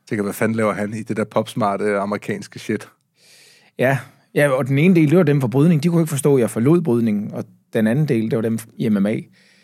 tænker, hvad fanden laver han i det der popsmarte amerikanske shit? Ja, og den ene del, det var dem for brydning. De kunne ikke forstå, at jeg forlod brydningen, og den anden del, det var dem i MMA.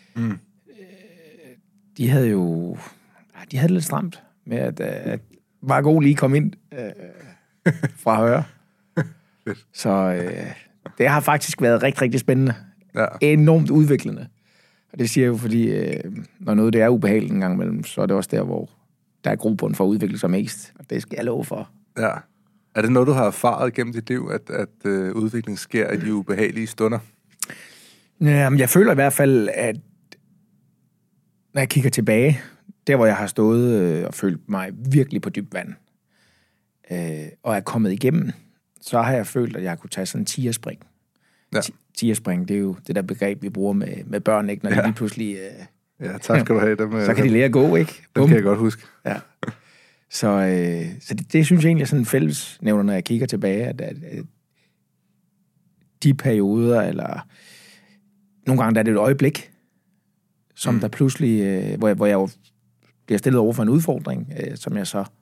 De havde jo... De havde det lidt stramt med, at var god lige kom ind fra højre. Så det har faktisk været rigtig, rigtig spændende. Ja. Enormt udviklende. Og det siger jeg jo, fordi når noget det er ubehageligt en gang imellem, så er det også der, hvor der er grobund for at udvikle sig mest. Og det skal jeg love for. Ja. Er det noget, du har erfaret gennem dit liv, at udvikling sker i de ubehagelige stunder? Jamen, jeg føler i hvert fald, at når jeg kigger tilbage, der hvor jeg har stået og følt mig virkelig på dybt vand, og er kommet igennem, så har jeg følt, at jeg kunne tage sådan en tigerspring. Ja. Tigerspring, det er jo det der begreb, vi bruger med børn, ikke? Når de lige pludselig... Ja, tak skal du have. Dem, så kan de lære at gå, ikke? Dem kan jeg godt huske. Ja. Så det synes jeg egentlig er sådan en fællesnævner, når jeg kigger tilbage, at de perioder, eller nogle gange der er det et øjeblik, som der pludselig, hvor jeg jo bliver stillet over for en udfordring, som jeg så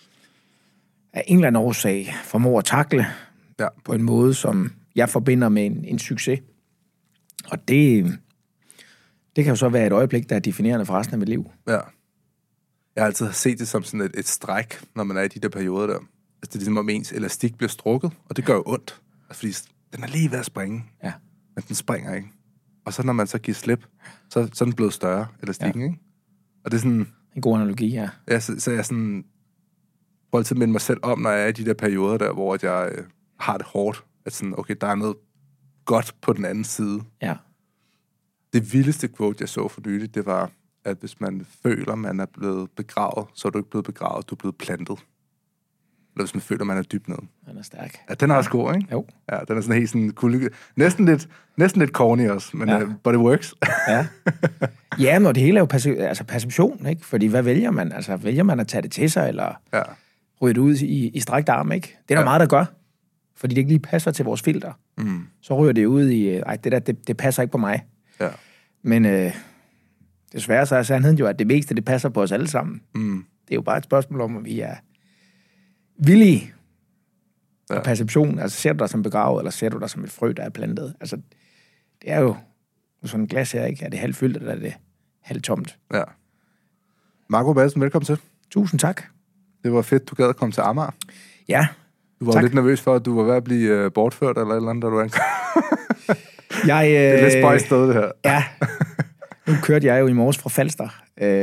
af en eller anden årsag formår at takle på en måde, som jeg forbinder med en succes. Og det kan jo så være et øjeblik, der er definerende for resten af mit liv. Ja. Jeg har altid set det som sådan et stræk, når man er i de der perioder der. Altså, det er ligesom, om ens elastik bliver strukket, og det gør jo ondt. Altså, fordi den er lige ved at springe, men den springer ikke. Og så når man så giver slip, så er den blevet større, elastikken, ikke? Og det er sådan... En god analogi, ja. Ja, så jeg sådan... prøver altid at minde mig selv om, når jeg er i de der perioder der, hvor jeg har det hårdt. At sådan, okay, der er noget godt på den anden side. Ja. Det vildeste quote, jeg så for nylig, det var, at hvis man føler, man er blevet begravet, så er du ikke blevet begravet, du er blevet plantet. Eller hvis man føler, man er dybt nede. Den er stærk. Ja, den er også god, ikke? Jo. Ja, den er sådan helt sådan cool. Næsten lidt corny også, men but it works. Ja. Ja, men det hele er jo perception, ikke? Fordi hvad vælger man? Altså, vælger man at tage det til sig, eller ryge det ud i strækt arm, ikke? Det er der meget, der gør. Fordi det ikke lige passer til vores filter. Så ryger det ud i, det passer ikke på mig. Ja. Men desværre så er sandheden jo, at det meste, det passer på os alle sammen. Det er jo bare et spørgsmål om, at vi er villige. Og perception, altså ser du dig som begravet, eller ser du dig som et frø, der er plantet? Altså, det er jo sådan et glas her, ikke? Er det halvfyldt, eller er det halvtomt? Ja. Marco Bassen, velkommen til. Tusind tak. Det var fedt, du gad at komme til Amager. Ja. Du var lidt nervøs for, at du var ved at blive bortført, eller et eller andet, da du ankom. Det er lidt spøjst sted, det her. Ja. Nu kørte jeg jo i morges fra Falster.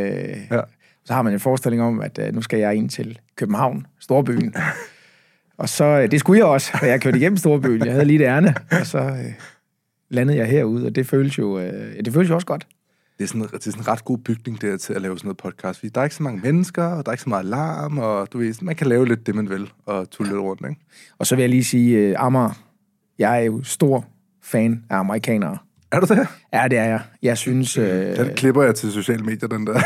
Så har man en forestilling om, at nu skal jeg ind til København, storbyen. Og så, det skulle jeg også, da jeg kørte igennem storbyen. Jeg havde lige det ærne, og så landede jeg herude, og det føles jo også godt. Det er sådan en ret god bygning der til at lave sådan noget podcast, fordi der er ikke så mange mennesker, og der er ikke så meget larm, og du ved, man kan lave lidt det, man vil, og tulle lidt rundt, ikke? Og så vil jeg lige sige, Amager, jeg er jo stor fan af amerikanere. Er du det? Ja, det er jeg. Jeg synes... Den klipper jeg til sociale medier, den der.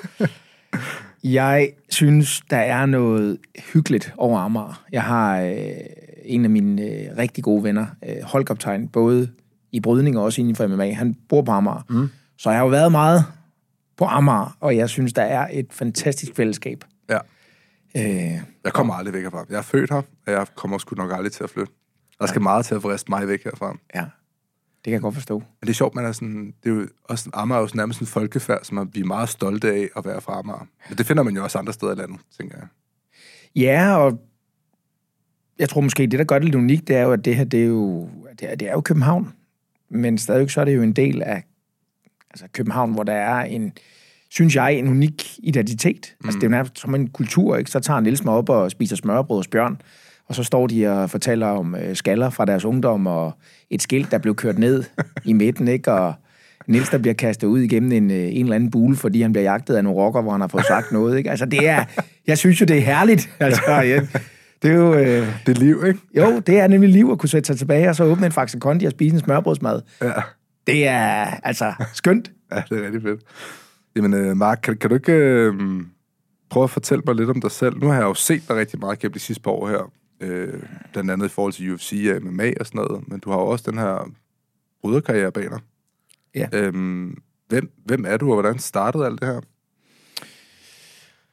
Jeg synes, der er noget hyggeligt over Amager. Jeg har en af mine rigtig gode venner, holdkaptajn, både i brydning og også inden for MMA. Han bor på Amager. Så jeg har jo været meget på Amager, og jeg synes, der er et fantastisk fællesskab. Ja. Jeg kommer aldrig væk herfra. Jeg er født her, og jeg kommer sgu nok aldrig til at flytte. Der skal meget til at vriste mig væk herfra. Ja, det kan jeg godt forstå. Men det er sjovt, man er sådan... Det er jo også, Amager er jo nærmest en folkefærd, som vi er meget stolte af at være fra Amager. Men det finder man jo også andre steder i landet, tænker jeg. Ja, og jeg tror måske, det der gør det lidt unikt, det er jo, at det her, det er jo København. Men stadig så er det jo en del af København, hvor der er synes jeg, en unik identitet. Altså, det er jo nærmest som en kultur, ikke? Så tager Niels mig op og spiser smørrebrød hos Bjørn, og så står de og fortæller om skaller fra deres ungdom, og et skilt, der blev kørt ned i midten, ikke? Og Niels, der bliver kastet ud igennem en eller anden bule, fordi han bliver jagtet af nogle rocker, hvor han har fået sagt noget, ikke? Altså, jeg synes jo, det er herligt. Altså, det er jo... det er liv, ikke? Jo, det er nemlig liv at kunne sætte sig tilbage, og så åbne en Faxe Kondi og spise en smørbrødsmad. Ja. Det er altså skønt. Ja, det er rigtig fedt. Jamen, Mark, kan du ikke prøve at fortælle mig lidt om dig selv? Nu har jeg jo set dig rigtig meget gennem de sidste par år her. Blandt andet i forhold til UFC og MMA og sådan noget. Men du har jo også den her bryderkarriere bag dig. Ja. Hvem er du, og hvordan startede alt det her?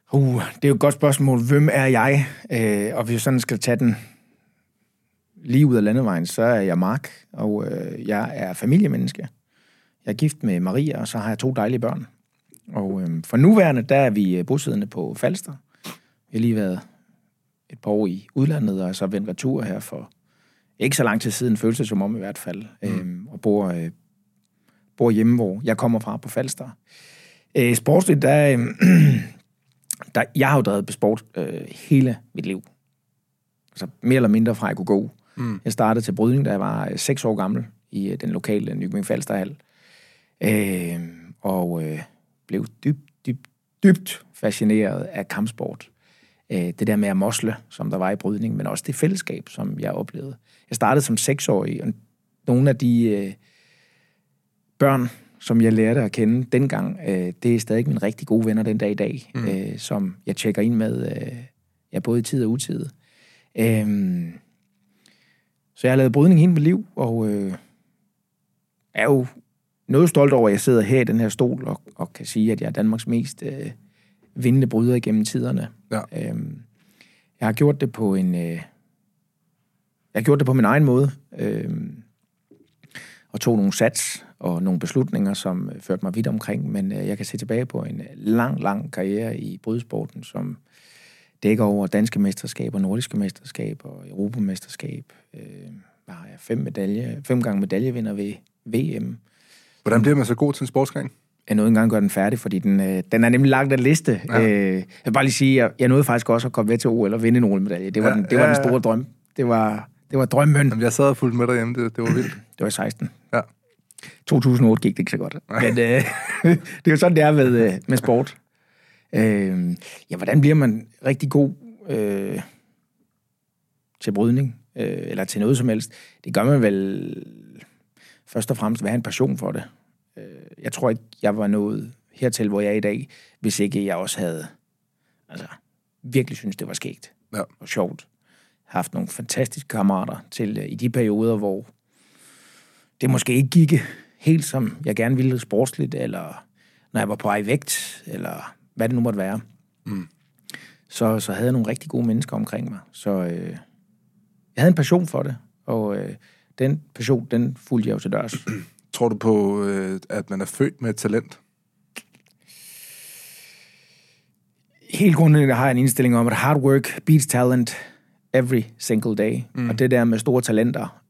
Det er jo et godt spørgsmål. Hvem er jeg? Og hvis jeg sådan skal tage den lige ud af landevejen, så er jeg Mark, og jeg er familiemenneske. Jeg er gift med Maria, og så har jeg 2 dejlige børn. Og for nuværende, der er vi bosiddende på Falster. Vi har lige været et par år i udlandet, og så vendt retur her for ikke så lang tid siden, føles det som om i hvert fald, og bor hjemme, hvor jeg kommer fra på Falster. Sportsligt, jeg har jo drevet på sport hele mit liv. Altså mere eller mindre fra jeg kunne gå. Jeg startede til brydning, da jeg var 6 år gammel i den lokale Nykøbing Falsterhal. Og blev dybt fascineret af kampsport. Det der med at mosle, som der var i brydning, men også det fællesskab, som jeg oplevede. Jeg startede som 6-årig, og nogle af de børn, som jeg lærte at kende dengang, det er stadig mine rigtig gode venner den dag i dag, som jeg tjekker ind med, både i tid og utid. Så jeg har lavet brydning hele mit liv, og er jo noget stolt over, at jeg sidder her i den her stol og kan sige, at jeg er Danmarks mest vindende bryder igennem tiderne. Ja. Jeg har gjort det på min egen måde, og tog nogle sats og nogle beslutninger, som førte mig vidt omkring, men jeg kan se tilbage på en lang karriere i brydsporten, som dækker over danske mesterskaber, nordiske mesterskaber og europamesterskab. Der har jeg 5 gange medaljevinder ved VM. Hvordan bliver man så god til en sportsgren? Jeg nåede engang at gøre den færdig, fordi den er nemlig lagt af liste. Ja. Jeg vil bare lige sige, at jeg nåede faktisk også at komme med til OL og vinde en OL-medalje. Det var den store drøm. Det var drømmen. Jamen, jeg sad og fulgte med derhjemme. Det var vildt. Det var i 16. Ja. 2008 gik det ikke så godt. Men det er jo sådan, det er med sport. Hvordan bliver man rigtig god til brydning? Eller til noget som helst? Det gør man vel først og fremmest ved at have en passion for det. Jeg tror ikke, jeg var nået hertil, hvor jeg er i dag, hvis ikke jeg også havde virkelig synes det var skægt og sjovt. Haft nogle fantastiske kammerater til i de perioder, hvor det måske ikke gik helt som jeg gerne ville sportsligt, eller når jeg var på vej i vægt, eller hvad det nu måtte være. Så havde jeg nogle rigtig gode mennesker omkring mig. Så jeg havde en passion for det, og den passion, den fulgte jeg jo til dørs. Tror du på, at man er født med et talent? Helt grundlæggende har jeg en indstilling om, at hard work beats talent every single day. Og det der med store talenter,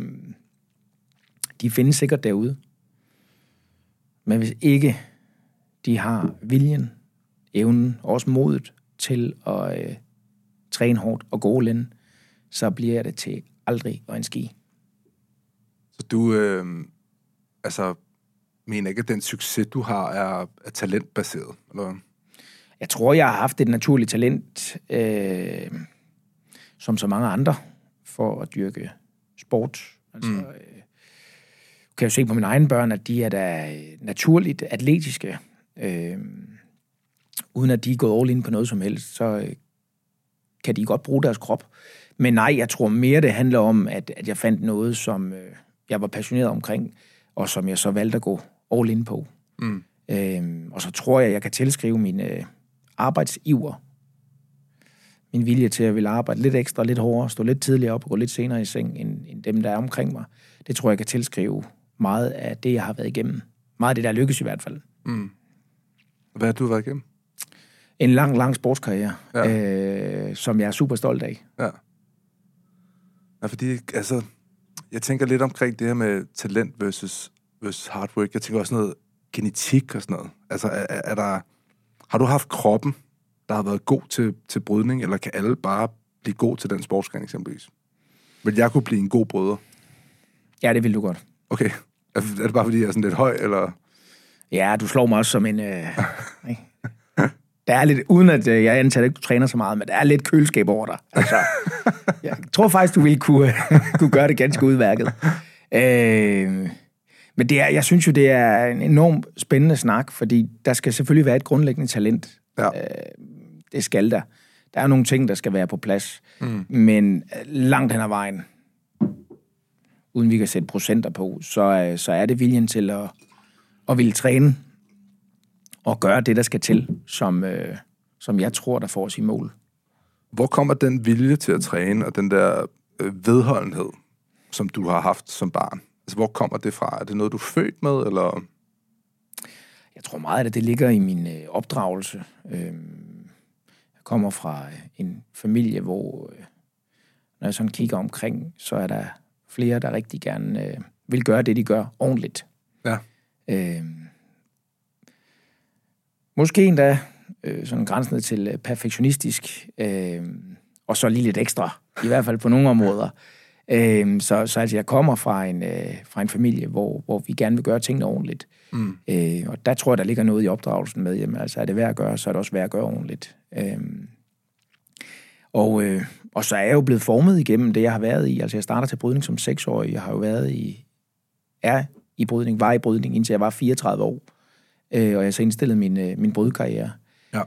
de findes sikkert derude. Men hvis ikke de har viljen, evnen, også modet til at træne hårdt og gå all in, så bliver det til aldrig og en ski. Så du mener ikke, at den succes, du har, er talentbaseret? Eller? Jeg tror, jeg har haft et naturligt talent, som så mange andre, for at dyrke sport. Kan jeg se på mine egne børn, at de er da naturligt atletiske. Uden at de er gået all in på noget som helst, så kan de godt bruge deres krop. Men nej, jeg tror mere, det handler om, at jeg fandt noget, som jeg var passioneret omkring, og som jeg så valgte at gå all in på. Og så tror jeg kan tilskrive min arbejdsiver, min vilje til at ville arbejde lidt ekstra, lidt hårdere, stå lidt tidligere op og gå lidt senere i seng, end dem, der er omkring mig. Det tror jeg kan tilskrive meget af det, jeg har været igennem. Meget af det, der lykkes i hvert fald. Hvad har du været igennem? En lang sportskarriere, som jeg er super stolt af. Ja, fordi jeg tænker lidt omkring det her med talent versus hard work. Jeg tænker også noget genetik og sådan noget. Har du haft kroppen, der har været god til brydning, eller kan alle bare blive god til den sportsgren eksempelvis? Vil jeg kunne blive en god bryder? Ja, det vil du godt. Okay. Er det bare, fordi jeg er sådan lidt høj, eller? Ja, du slår mig også som en... Der er lidt, uden at jeg antager, at du træner så meget, men der er lidt køleskab over dig. Altså, jeg tror faktisk, du ville kunne gøre det ganske udmærket. Men jeg synes jo, det er en enormt spændende snak, fordi der skal selvfølgelig være et grundlæggende talent. Ja. Det skal der. Der er nogle ting, der skal være på plads. Men langt hen ad vejen, uden vi kan sætte procenter på, så er det viljen til at ville træne og gøre det, der skal til, som som jeg tror, der får os i mål. Hvor kommer den vilje til at træne, og den der vedholdenhed, som du har haft som barn? Altså, hvor kommer det fra? Er det noget, du er født med, eller? Jeg tror meget, at det ligger i min opdragelse. Jeg kommer fra en familie, hvor når jeg sådan kigger omkring, så er der flere, der rigtig gerne vil gøre det, de gør ordentligt. Ja. Måske endda sådan grænsende til perfektionistisk, og så lige lidt ekstra, i hvert fald på nogle områder. Så altså, jeg kommer fra en familie, hvor vi gerne vil gøre tingene ordentligt. Og der tror jeg, der ligger noget i opdragelsen med, jamen, altså er det værd at gøre, så er det også værd at gøre ordentligt. Og så er jeg jo blevet formet igennem det, jeg har været i. Altså jeg starter til brydning som 6-årig. Jeg har jo været i brydning, indtil jeg var 34 år. Og jeg så indstillet min brydkarriere. Ja.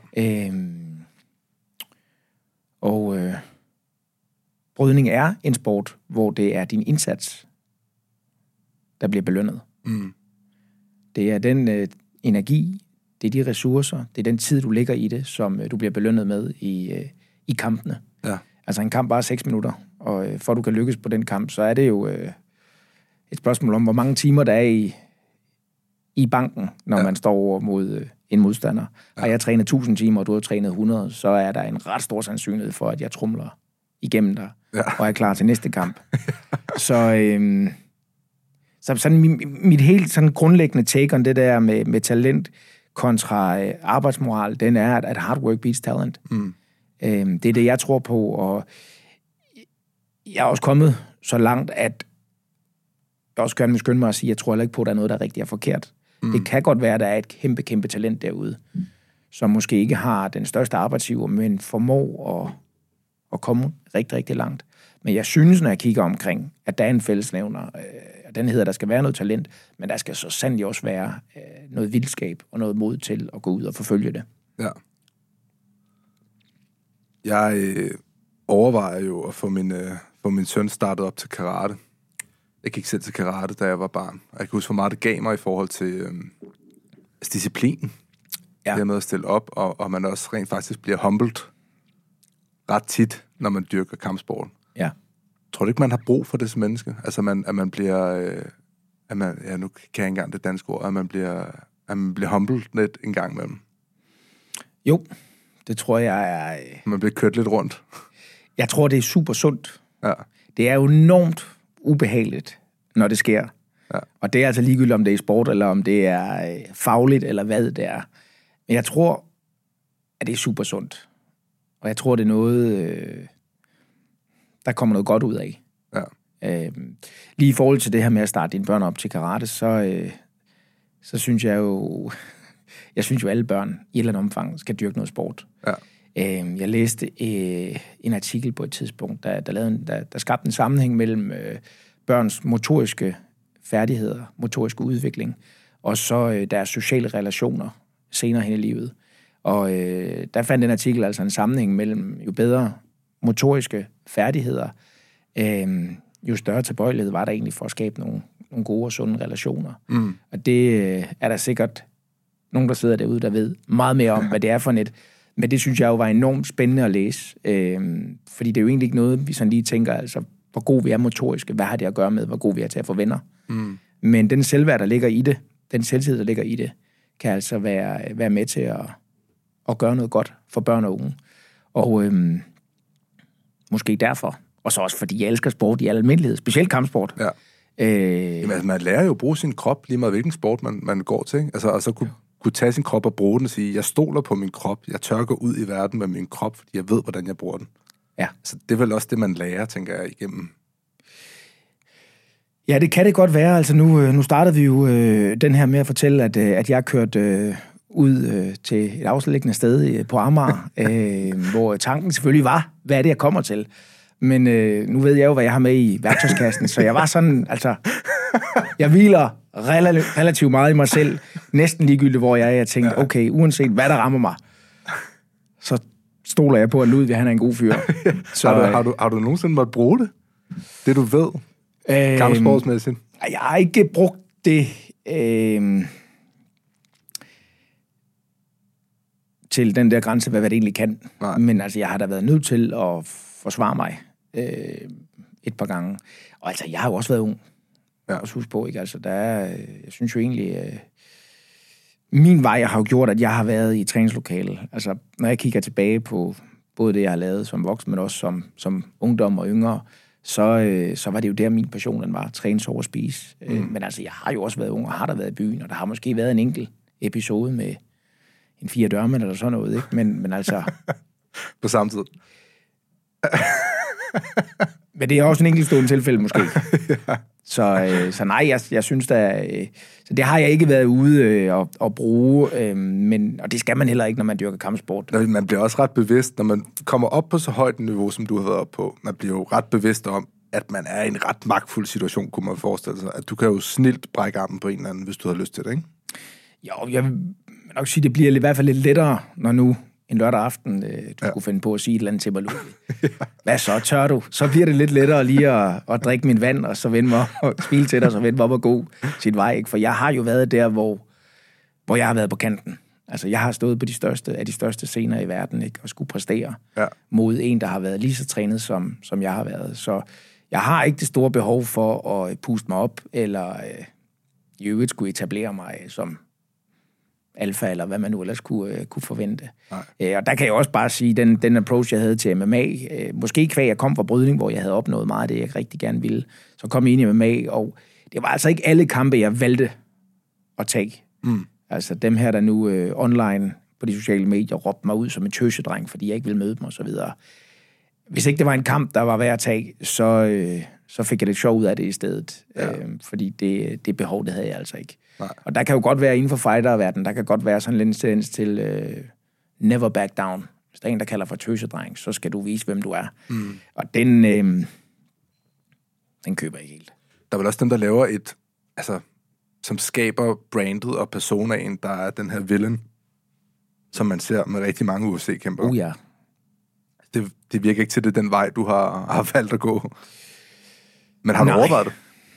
Brydning er en sport, hvor det er din indsats, der bliver belønnet. Det er den energi, det er de ressourcer, det er den tid, du lægger i det, som du bliver belønnet med i kampene. Ja. Altså en kamp bare 6 minutter, og for at du kan lykkes på den kamp, så er det jo et spørgsmål om, hvor mange timer der er i banken, når man står over mod en modstander. Har jeg trænet 1000 timer, og du har trænet 100, så er der en ret stor sandsynlighed for, at jeg trumler igennem dig, og er klar til næste kamp. Så sådan mit helt sådan grundlæggende take on det der med talent kontra arbejdsmoral, den er, at hard work beats talent. Det er det, jeg tror på, og jeg er også kommet så langt, at jeg også gerne vil skynde mig at sige, at jeg tror heller ikke på, at der er noget, der rigtig er forkert. Det kan godt være, at der er et kæmpe talent derude, som måske ikke har den største arbejdsgiver, men formår at komme rigtig langt. Men jeg synes, når jeg kigger omkring, at der er en fællesnævner, den hedder, at der skal være noget talent, men der skal så sandelig også være noget vildskab og noget mod til at gå ud og forfølge det. Ja. Jeg overvejer jo at få min søn startet op til karate. Jeg gik selv til karate, da jeg var barn. Og jeg kan huske, hvor meget det gav mig i forhold til disciplin. Ja. Det med at stille op, og man også rent faktisk bliver humbled ret tit, når man dyrker kampsport. Ja. Tror du ikke, man har brug for det som menneske? Altså, at man bliver... nu kan jeg ikke engang det danske ord. At man bliver humbled lidt en gang imellem. Jo, det tror jeg er... Man bliver kørt lidt rundt. Jeg tror, det er super sundt. Ja. Det er jo enormt ubehageligt, når det sker. Ja. Og det er altså ligegyldigt, om det er i sport, eller om det er fagligt, eller hvad det er. Men jeg tror, at det er super sundt. Og jeg tror, det er noget, der kommer noget godt ud af. Ja. Lige i forhold til det her med at starte dine børn op til karate, så synes jeg jo... Jeg synes jo, alle børn i et eller andet omfang skal dyrke noget sport. Ja. Jeg læste en artikel på et tidspunkt, der skabte en sammenhæng mellem børns motoriske færdigheder, motoriske udvikling, og så deres sociale relationer senere hen i livet. Og der fandt den artikel altså en sammenhæng mellem jo bedre motoriske færdigheder, jo større tilbøjelighed var der egentlig for at skabe nogle gode og sunde relationer. Og det er der sikkert nogen, der sidder derude, der ved meget mere om, hvad det er for net. Men det synes jeg jo var enormt spændende at læse. Fordi det er jo egentlig ikke noget, vi sådan lige tænker, altså, hvor god vi er motoriske, hvad har det at gøre med, hvor god vi er til at få venner. Men den selvværd, der ligger i det, den selvtid, der ligger i det, kan altså være med til at gøre noget godt for børn og unge. Og måske derfor, og så også fordi jeg elsker sport i al almindelighed, specielt kampsport. Ja. Jamen, altså, man lærer jo at bruge sin krop, lige meget hvilken sport man går til. Altså, og så kunne tage sin krop og bruge den og sige, jeg stoler på min krop, jeg tør gå ud i verden med min krop, fordi jeg ved, hvordan jeg bruger den. Ja. Så det er vel også det, man lærer, tænker jeg, igennem. Ja, det kan det godt være. Altså nu startede vi jo den her med at fortælle, at jeg kørte ud til et afsliggende sted på Amager, hvor tanken selvfølgelig var, hvad er det, jeg kommer til? Men nu ved jeg jo, hvad jeg har med i værktøjskassen, så jeg var sådan, altså, jeg hviler relativt meget i mig selv, næsten ligegyldigt, hvor jeg er. Jeg tænkte, okay, uanset hvad der rammer mig, så stoler jeg på, at Ludvig, han er en god fyr. Så, har du nogensinde måttet bruge det? Det du ved? Kampsportsmæssigt? Jeg har ikke brugt det til den der grænse, hvad det egentlig kan. Nej. Men altså, jeg har da været nødt til at forsvare mig et par gange. Og altså, jeg har jo også været ung. Jeg også huske på, ikke? Altså, jeg synes jo egentlig, min vej har jo gjort, at jeg har været i træningslokalet. Altså, når jeg kigger tilbage på både det, jeg har lavet som voksen, men også som ungdom og yngre, så var det jo der, min passion var, træne, sove og spise. Men altså, jeg har jo også været ung, og har der været i byen, og der har måske været en enkelt episode med en 4 dørmænd eller sådan noget, ikke? Men altså... På samme tid. Men det er også en enkeltstående tilfælde, måske. Ja. Så nej, jeg synes da... Så det har jeg ikke været ude og bruge, og det skal man heller ikke, når man dyrker kampsport. Man bliver også ret bevidst, når man kommer op på så højt et niveau, som du har været op på. Man bliver jo ret bevidst om, at man er i en ret magtfuld situation, kunne man forestille sig. At du kan jo snilt brække armen på en eller anden, hvis du har lyst til det, ikke? Jo, jeg vil nok sige, det bliver i hvert fald lidt lettere, når nu en lørdag aften, du kunne finde på at sige et eller andet til mig, Ludvig. Hvad så, tør du? Så bliver det lidt lettere lige at drikke min vand, og så vende mig og spille til dig, og så vende mig op og gå sit vej, ikke? For jeg har jo været der, hvor jeg har været på kanten. Altså, jeg har stået på de største scener i verden, ikke? Og skulle præstere mod en, der har været lige så trænet, som jeg har været. Så jeg har ikke det store behov for at puste mig op, eller i øvrigt skulle etablere mig som alfa, eller hvad man nu ellers kunne forvente. Og der kan jeg også bare sige, den approach, jeg havde til MMA, måske kvæg jeg kom fra brydning, hvor jeg havde opnået meget af det, jeg rigtig gerne ville, så kom jeg ind i MMA, og det var altså ikke alle kampe, jeg valgte at tage. Altså dem her, der nu online på de sociale medier råbte mig ud som en tøsedreng, fordi jeg ikke ville møde dem, og så videre. Hvis ikke det var en kamp, der var værd at tage, så fik jeg lidt sjov ud af det i stedet. Fordi det behov, det havde jeg altså ikke. Nej. Og der kan jo godt være inden for fighterverdenen, der kan godt være sådan lidt tendens til never back down. Hvis der er en, der kalder for tøsedreng, så skal du vise, hvem du er. Og den køber jeg helt. Der er vel også dem, der laver som skaber brandet og personaen, der er den her villain, som man ser med rigtig mange UFC-kæmper. Ja. Det virker ikke til, det den vej, du har valgt at gå. Men har du overvejet det?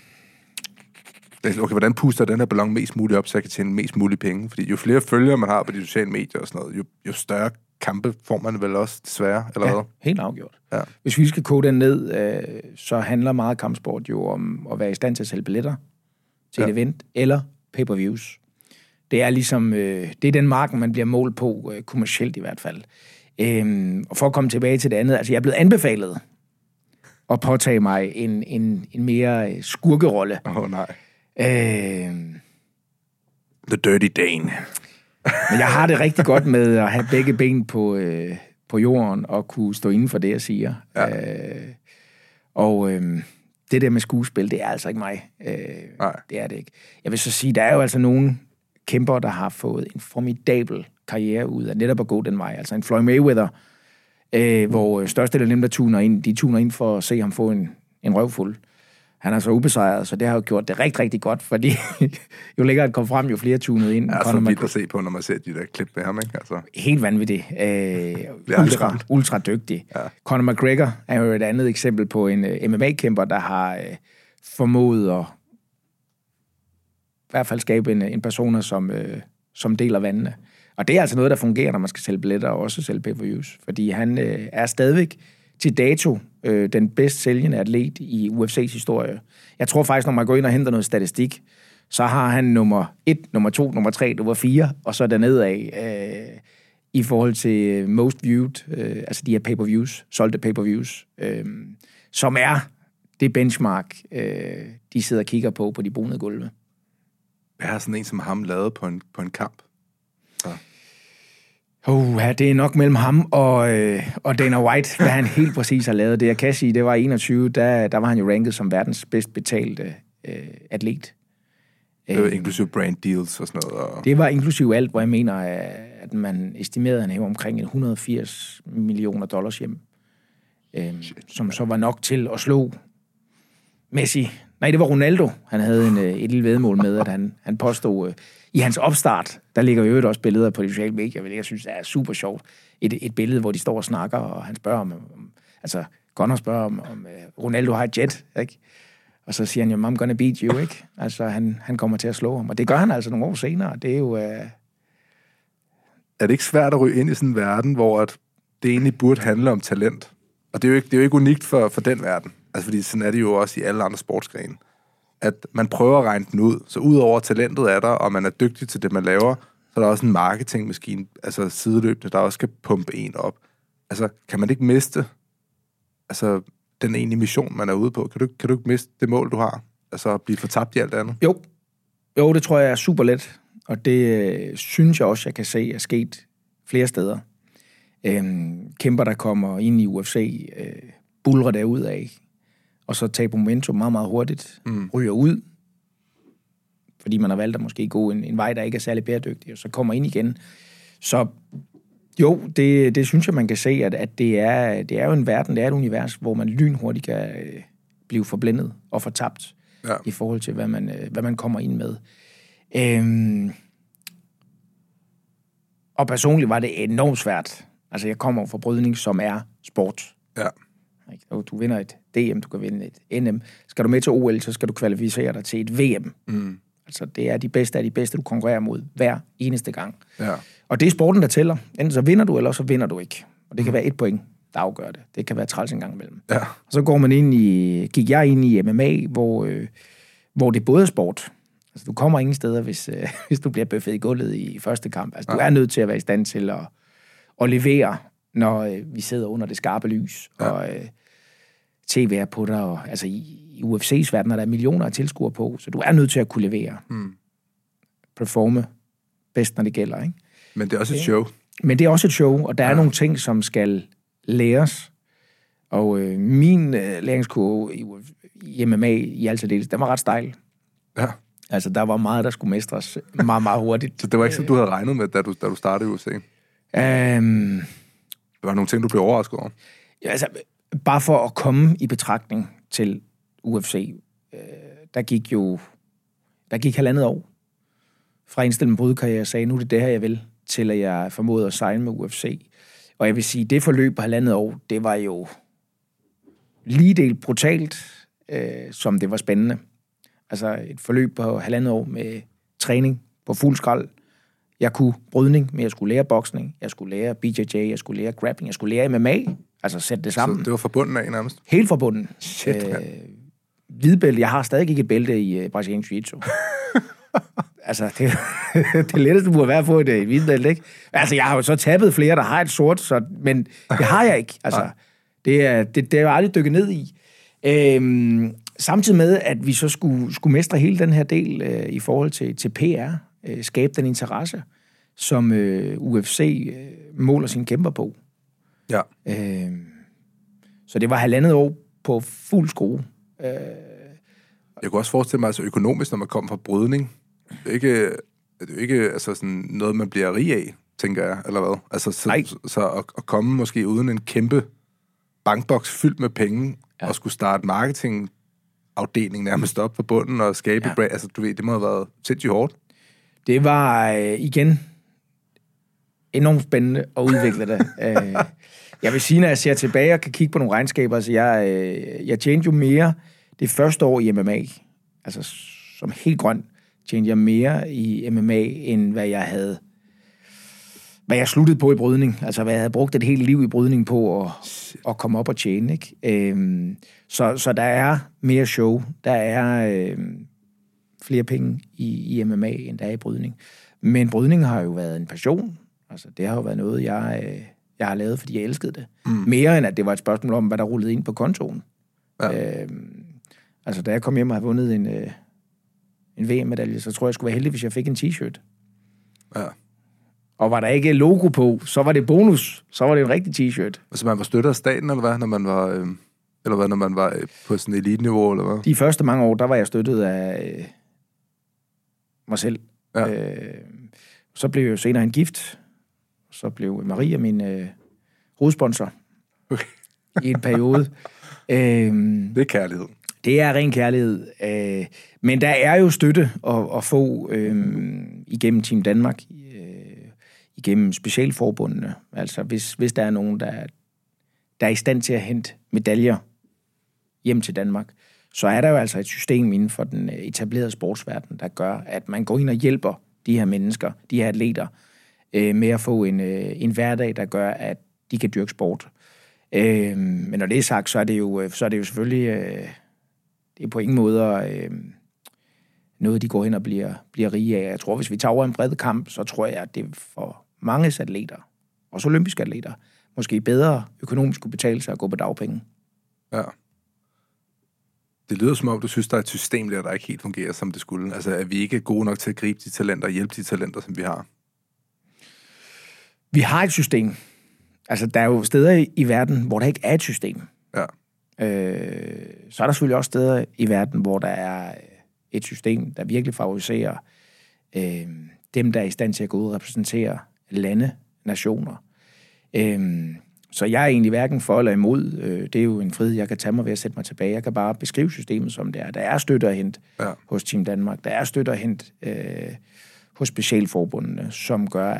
Okay, hvordan puster den her ballon mest muligt op, så jeg kan tjene mest muligt penge? Fordi jo flere følgere man har på de sociale medier og sådan noget, jo større kampe får man vel også desværre, eller hvad? Helt afgjort. Ja. Hvis vi skal koge den ned, så handler meget kampsport jo om at være i stand til at sælge billetter til et event, eller pay-per-views. Det er ligesom, det er den marken, man bliver målt på, kommercielt i hvert fald. Og for at komme tilbage til det andet, altså jeg er blevet anbefalet at påtage mig en mere skurkerolle. Nej. The Dirty Dane. Men jeg har det rigtig godt med at have begge ben på jorden og kunne stå inden for det, jeg siger. Det der med skuespil, det er altså ikke mig. Det er det ikke. Jeg vil så sige, der er jo altså nogle kæmper, der har fået en formidabel karriere ud af netop at gå den vej. Altså en Floyd Mayweather, hvor størstedelen af dem, der tuner ind for at se ham få en røvfuld. Han er så ubesejret, så det har jo gjort det rigtig, rigtig godt, fordi jo længere han kom frem, jo flere tunede ind. Ja, så vildt at se på, når man ser de der klip med ham, ikke? Altså. Helt vanvittigt. Ultra dygtig. Ja. Conor McGregor er jo et andet eksempel på en MMA-kæmper, der har formået at i hvert fald skabe en persona, som deler vandene. Og det er altså noget, der fungerer, når man skal sælge billetter og også sælge pay-per-views. Fordi han er stadigvæk til dato den bedst sælgende atlet i UFC's historie. Jeg tror faktisk, når man går ind og henter noget statistik, så har han nummer 1, nummer 2, nummer 3, nummer 4, og så dernede af i forhold til most viewed, altså de her pay-per-views, solgte pay-per-views, som er det benchmark, de sidder og kigger på de brune gulve. Hvad har sådan en som ham lavet på en kamp? Så. Det er nok mellem ham og Dana White, hvad han helt præcis har lavet. Det jeg kan sige, det var 21, der var han jo ranket som verdens bedst betalte atlet. Det var inklusive brand deals og sådan noget? Og... Det var inklusive alt, hvor jeg mener, at man estimerede, at han hævde omkring $180 million hjem. Som så var nok til at slå Messi. Nej, det var Ronaldo. Han havde et lille væddemål med, at han påstod... I hans opstart, der ligger jo også billeder på de sociale medier, hvilket jeg synes er super sjovt. Et billede, hvor de står og snakker, og han spørger Conor spørger om Ronaldo har et jet, ikke? Og så siger han jo, I'm gonna beat you, ikke? Altså, han kommer til at slå ham. Og det gør han altså nogle år senere. Det er jo... er det ikke svært at ryge ind i sådan en verden, hvor at det egentlig burde handle om talent? Og det er jo ikke unikt for den verden. Altså, fordi sådan er det jo også i alle andre sportsgrene. At man prøver at regne den ud. Så udover talentet er der, og man er dygtig til det, man laver, så er der også en marketingmaskine, altså sideløbende, der også skal pumpe en op. Altså, kan man ikke miste altså, den egentlige mission, man er ude på? Kan du ikke miste det mål, du har? Altså, at blive fortabt i alt andet? Jo, det tror jeg er super let. Og det synes jeg også, jeg kan se er sket flere steder. Kæmper, der kommer ind i UFC, bulrer derud af, og så taber momentum meget, meget hurtigt, ryger ud, fordi man har valgt at måske gå en vej, der ikke er særlig bæredygtig, og så kommer ind igen. Så jo, det synes jeg, man kan se, at det er jo en verden, det er et univers, hvor man lynhurtigt kan blive forblændet og fortabt i forhold til, hvad man kommer ind med. Og personligt var det enormt svært. Altså, jeg kommer fra brydning, som er sport. Ja. Du vinder et DM, du kan vinde et NM. Skal du med til OL, så skal du kvalificere dig til et VM. Altså, det er de bedste, du konkurrerer mod hver eneste gang. Ja. Og det er sporten, der tæller. Enten så vinder du, eller så vinder du ikke. Og det kan være 1 point, der afgør det. Det kan være træls en gang imellem. Ja. Og så gik jeg ind i MMA, hvor det både er sport. Altså, du kommer ingen steder, hvis du bliver bøffet i gulvet i første kamp. Altså, du er nødt til at være i stand til at levere, når vi sidder under det skarpe lys, og tv er på dig, og altså i UFC's verden er der millioner af tilskuere på, så du er nødt til at kunne levere. Performe bedst, når det gælder, ikke? Men det er også et show. Men det er også et show, og der er nogle ting, som skal læres. Og min læringskurve i MMA i alt særdeles, den var ret stejl. Ja. Altså, der var meget, der skulle mestres meget, meget hurtigt. Så det var ikke sådan, du havde regnet med, da du startede i UFC? Var der nogle ting, du blev overrasket over? Ja, altså, bare for at komme i betragtning til UFC, der gik 1,5 år fra indstillet med brydkarriere og sagde, nu er det her, jeg vil, til at jeg formåede at signe med UFC. Og jeg vil sige, det forløb på 1,5 år, det var jo lige delt brutalt, som det var spændende. Altså et forløb på 1,5 år med træning på fuld skrald. Jeg kunne brydning, men jeg skulle lære boksning, jeg skulle lære BJJ, jeg skulle lære grappling, jeg skulle lære MMA. Altså sætte det sammen. Så det var forbundet af nærmest? Helt forbundet. Shit, hvidbælte. Jeg har stadig ikke et bælte i brasiliansk jiu-jitsu. Altså, det letteste burde være at få et hvidbælte, ikke? Altså, jeg har jo så tappet flere, der har et sort, men det har jeg ikke. Altså, det er jo aldrig dykket ned i. Samtidig med, at vi så skulle mestre hele den her del i forhold til PR, skabe den interesse, som UFC måler sine kæmper på. Ja. Så det var 1,5 år på fuld skrue. Jeg kunne også forestille mig, altså økonomisk, når man kommer fra brydning, det er jo ikke altså sådan noget, man bliver rig af, tænker jeg, eller hvad? Altså, så at komme måske uden en kæmpe bankboks fyldt med penge, og skulle starte marketingafdelingen nærmest op på bunden og skabe brand, altså du ved, det må have været sindssygt hårdt. Det var igen enormt spændende at udvikle det. Jeg vil sige, når jeg ser tilbage og kan kigge på nogle regnskaber, så jeg tjente jo mere det første år i MMA. Altså som helt grøn tjente jeg mere i MMA, end hvad jeg sluttede på i brydning. Altså hvad jeg havde brugt et helt liv i brydning på at komme op og tjene. Ikke? Så der er mere show. Der er flere penge i MMA, end der er i brydning. Men brydning har jo været en passion. Altså det har jo været noget, jeg har lavet, fordi jeg elskede det. Mere end at det var et spørgsmål om, hvad der rullede ind på kontoen. Ja. Altså da jeg kom hjem og havde vundet en VM-medalje, så tror jeg skulle være heldig, hvis jeg fik en t-shirt. Ja. Og var der ikke logo på, så var det bonus. Så var det en rigtig t-shirt. Altså man var støttet af staten, eller hvad, når man var på sådan et elite-niveau, eller hvad? De første mange år, der var jeg støttet af mig selv. Ja. Så blev jeg jo senere en gift. Så blev Maria min hovedsponsor i en periode. Det er kærlighed. Det er ren kærlighed. Men der er jo støtte at få igennem Team Danmark, igennem specialforbundene. Altså hvis der er nogen, der er i stand til at hente medaljer hjem til Danmark, så er der jo altså et system inden for den etablerede sportsverden, der gør, at man går ind og hjælper de her mennesker, de her atleter, med at få en hverdag, der gør, at de kan dyrke sport. Men når det er sagt, så er det jo selvfølgelig det er på ingen måde noget, de går hen og bliver rige af. Jeg tror, hvis vi tager over en bred kamp, så tror jeg, at det for mange atleter, også olympiske atleter, måske bedre økonomisk kunne betale sig at gå på dagpenge. Ja. Det lyder som om, du synes, der er et system der ikke helt fungerer, som det skulle. Altså, er vi ikke gode nok til at gribe de talenter og hjælpe de talenter, som vi har? Vi har et system. Altså, der er jo steder i verden, hvor der ikke er et system. Ja. Så er der selvfølgelig også steder i verden, hvor der er et system, der virkelig favoriserer dem, der er i stand til at gå ud og repræsentere lande, nationer. Så jeg er egentlig hverken for eller imod. Det er jo en frihed, jeg kan tage mig ved at sætte mig tilbage. Jeg kan bare beskrive systemet, som det er. Der er støtte at hente hos Team Danmark. Der er støtte at hente hos specialforbundene, som gør,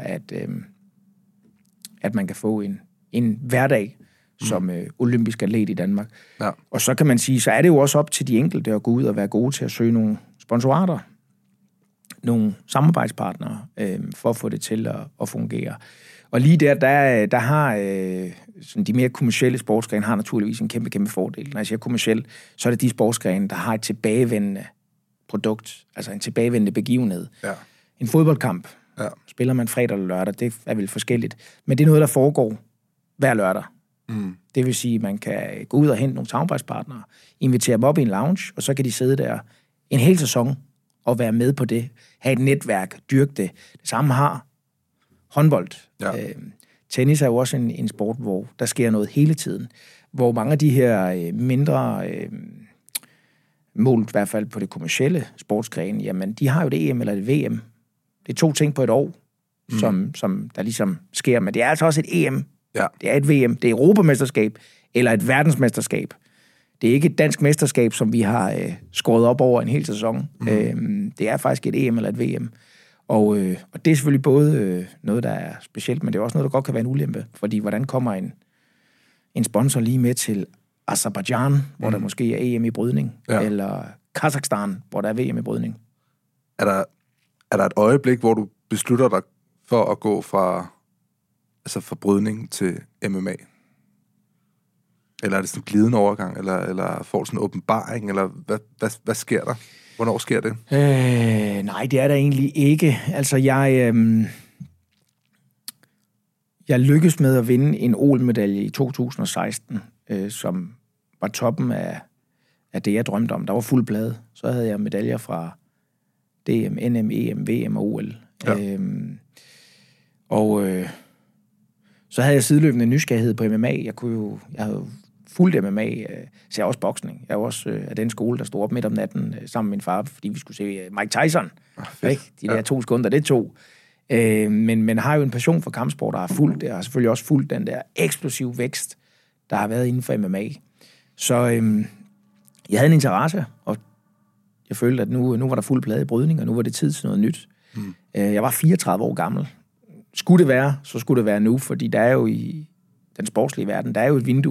at man kan få en hverdag som olympisk atlet i Danmark. Ja. Og så kan man sige, så er det jo også op til de enkelte at gå ud og være gode til at søge nogle sponsorater, nogle samarbejdspartnere, for at få det til at fungere. Og lige der har sådan de mere kommercielle sportsgrene har naturligvis en kæmpe fordel. Når jeg siger kommercielt, så er det de sportsgrene, der har et tilbagevendende produkt, altså en tilbagevendende begivenhed. Ja. En fodboldkamp. Ja. Spiller man fredag eller lørdag, det er vel forskelligt. Men det er noget, der foregår hver lørdag. Det vil sige, at man kan gå ud og hente nogle samarbejdspartnere, invitere dem op i en lounge, og så kan de sidde der en hel sæson og være med på det. Have et netværk, dyrke det. Det samme har håndbold. Ja. Tennis er jo også en sport, hvor der sker noget hele tiden. Hvor mange af de her mindre mål, i hvert fald på det kommercielle sportsgrene, jamen de har jo det EM eller det VM. Det er 2 ting på et år, som der ligesom sker. Men det er altså også et EM. Ja. Det er et VM. Det er Europamesterskab eller et verdensmesterskab. Det er ikke et dansk mesterskab, som vi har skåret op over en hel sæson. Det er faktisk et EM eller et VM. Og det er selvfølgelig både noget, der er specielt, men det er også noget, der godt kan være en ulempe. Fordi hvordan kommer en sponsor lige med til Aserbajdsjan, hvor der måske er EM i brydning, eller Kazakhstan, hvor der er VM i brydning? Er der et øjeblik, hvor du beslutter dig for at gå fra brydning til MMA? Eller er det sådan en glidende overgang, eller får du sådan en åbenbaring, eller hvad sker der? Hvornår sker det? Nej, det er der egentlig ikke. Altså, jeg lykkedes med at vinde en OL-medalje i 2016, som var toppen af det, jeg drømte om. Der var fuld plade. Så havde jeg medaljer fra DM, NM, EM, VM og OL. Ja. Så havde jeg sideløbende nysgerrighed på MMA. Jeg havde jo fuldt MMA, så jeg også boksning. Jeg var også af den skole, der stod op midt om natten sammen med min far, fordi vi skulle se Mike Tyson. Ikke? De der 2 sekunder, det tog. Men har jo en passion for kampsport, der har fulgt det, og har selvfølgelig også fulgt den der eksplosiv vækst, der har været inden for MMA. Så jeg havde en interesse, og jeg følte, at nu var der fuld plade i brydning, og nu var det tid til noget nyt. Jeg var 34 år gammel. Skulle det være, så skulle det være nu, fordi der er jo i den sportslige verden, der er jo et vindue,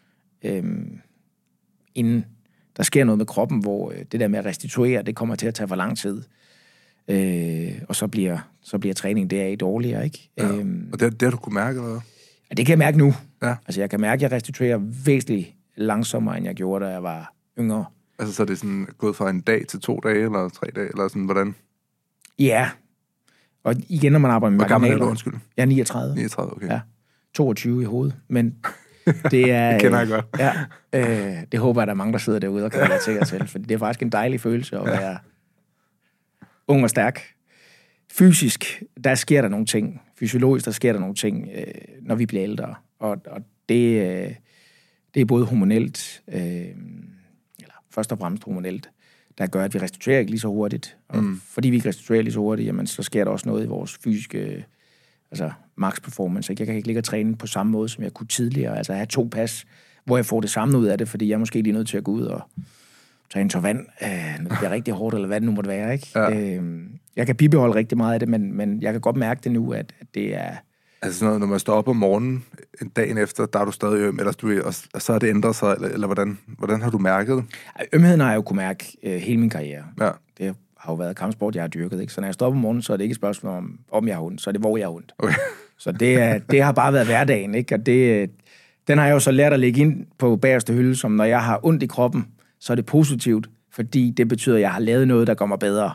inden der sker noget med kroppen, hvor det der med at restituere, det kommer til at tage for lang tid. Og så bliver træning deraf dårligere, ikke? Ja. Og det har du kunne mærke, eller hvad? Ja, det kan jeg mærke nu. Ja. Altså, jeg kan mærke, at jeg restituerer væsentligt langsommere, end jeg gjorde, da jeg var yngre. Altså, så er det sådan gået fra en dag til 2 dage, eller 3 dage, eller sådan, hvordan? Ja. Og igen, når man arbejder med marginaler. Hvor gammel er du, undskyld? Jeg er 39. 39, okay. Ja. 22 i hovedet, men det er... det kender jeg godt. Ja, det håber jeg, der er mange, der sidder derude og kan relatere til, for det er faktisk en dejlig følelse at være ung og stærk. Fysisk, der sker der nogle ting. Fysiologisk, der sker der nogle ting, når vi bliver ældre. Og det er både hormonelt, eller først og fremmest hormonelt, der gør, at vi restituerer ikke lige så hurtigt. Og fordi vi ikke restituerer lige så hurtigt, jamen, så sker der også noget i vores fysiske max performance. Jeg kan ikke ligge og træne på samme måde, som jeg kunne tidligere. Altså have 2 pas, hvor jeg får det samme ud af det, fordi jeg er måske lige nødt til at gå ud og tage en tår vand, når det bliver rigtig hårdt, eller hvad det nu måtte være, ikke? Ja. Jeg kan bibeholde rigtig meget af det, men jeg kan godt mærke det nu, at det er... Altså sådan noget, når man står op om morgenen, en dagen efter, der er du stadig øm, eller og så er det ændret sig, eller hvordan har du mærket det? Ømheden har jeg jo kunne mærke hele min karriere. Ja. Det har jo været kampsport, jeg har dyrket, ikke? Så når jeg står op om morgenen, så er det ikke et spørgsmål om jeg har ondt, så er det, hvor jeg har ondt. Okay. Så det har bare været hverdagen, ikke? Og den har jeg jo så lært at lægge ind på bagerste hylde, som når jeg har ondt i kroppen, så er det positivt, fordi det betyder, at jeg har lavet noget, der gør mig bedre.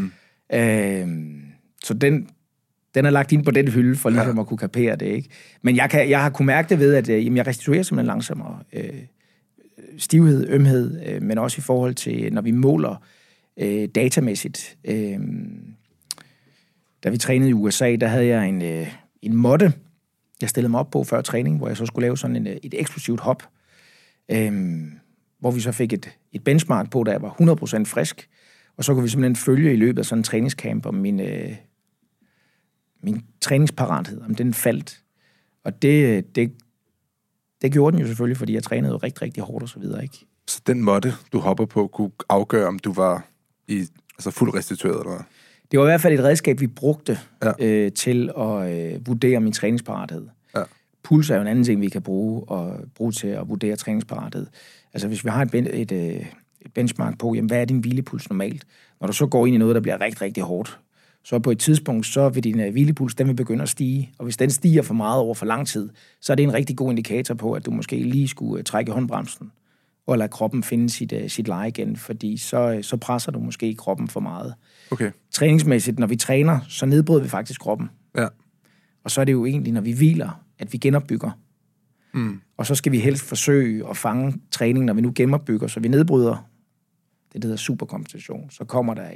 Så den er lagt ind på den hylde, for ligesom at kunne kapere det, ikke? Men jeg har kunnet mærke det ved, at jeg restituerer simpelthen langsommere. Stivhed, ømhed, men også i forhold til, når vi måler datamæssigt. Da vi trænede i USA, der havde jeg en måtte, jeg stillede mig op på før træning, hvor jeg så skulle lave sådan et eksplosivt hop, hvor vi så fik et benchmark på, da jeg var 100% frisk, og så kunne vi simpelthen følge i løbet af sådan en træningscamp, om min træningsparathed, om den faldt. Og det gjorde den jo selvfølgelig, fordi jeg trænede jo rigtig, rigtig hårdt og så videre, ikke? Så den måtte, du hopper på, kunne afgøre, om du var fuldt restitueret, eller hvad? Det var i hvert fald et redskab, vi brugte til at vurdere min træningsparathed. Ja. Puls er jo en anden ting, vi kan bruge til at vurdere træningsparathed. Altså, hvis vi har et benchmark på, jamen, hvad er din hvilepuls normalt? Når du så går ind i noget, der bliver rigtig, rigtig hårdt, så på et tidspunkt, så vil din hvilepuls, den vil begynde at stige. Og hvis den stiger for meget over for lang tid, så er det en rigtig god indikator på, at du måske lige skulle trække håndbremsen og lade kroppen finde sit leje igen, fordi så presser du måske kroppen for meget. Okay. Træningsmæssigt, når vi træner, så nedbryder vi faktisk kroppen. Ja. Og så er det jo egentlig, når vi hviler, at vi genopbygger. Og så skal vi helst forsøge at fange træning, når vi nu genopbygger, så vi nedbryder. Det hedder superkompensation. Så kommer der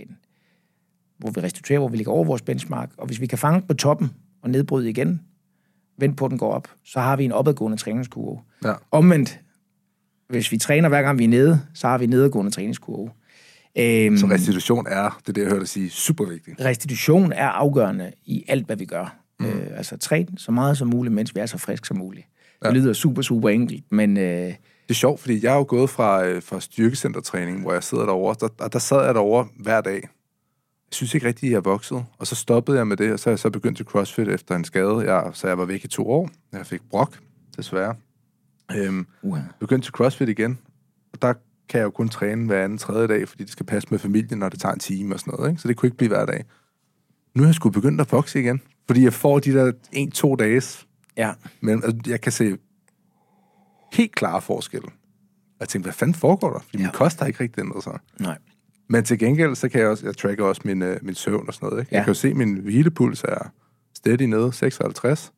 hvor vi restituerer, hvor vi ligger over vores benchmark. Og hvis vi kan fange på toppen og nedbryde igen, vent på, den går op, så har vi en opadgående træningskurve. Ja. Omvendt, hvis vi træner hver gang vi er nede, så har vi en nedadgående træningskurve. Så restitution er, det jeg hørte dig sige, super vigtigt. Restitution er afgørende i alt, hvad vi gør. Altså træn så meget som muligt, mens vi er så friske som muligt. Det lyder super, super enkelt, men... Det er sjovt, fordi jeg er jo gået fra styrkecentertræning, hvor jeg sidder derovre, der sad jeg derovre hver dag. Jeg synes ikke rigtigt, at jeg voksede, og så stoppede jeg med det, og så er jeg så begyndt til CrossFit efter en skade. Så jeg var væk i 2 år. Jeg fik brok, desværre. Begyndte til CrossFit igen, og der kan jeg jo kun træne hver anden, 3. dag, fordi det skal passe med familien, når det tager en time og sådan noget, ikke? Så det kunne ikke blive hver dag. Nu er jeg sgu begyndt at bokse igen, fordi jeg får de der 1-2 dages. Ja. Men jeg kan se helt klare forskelle. Jeg tænkte, hvad fanden foregår der? Fordi min kost har ikke rigtig ændret sig. Nej. Men til gengæld, så kan jeg tracker også min søvn og sådan noget, ikke? Ja. Jeg kan jo se, at min hvilepuls er steady nede, 56.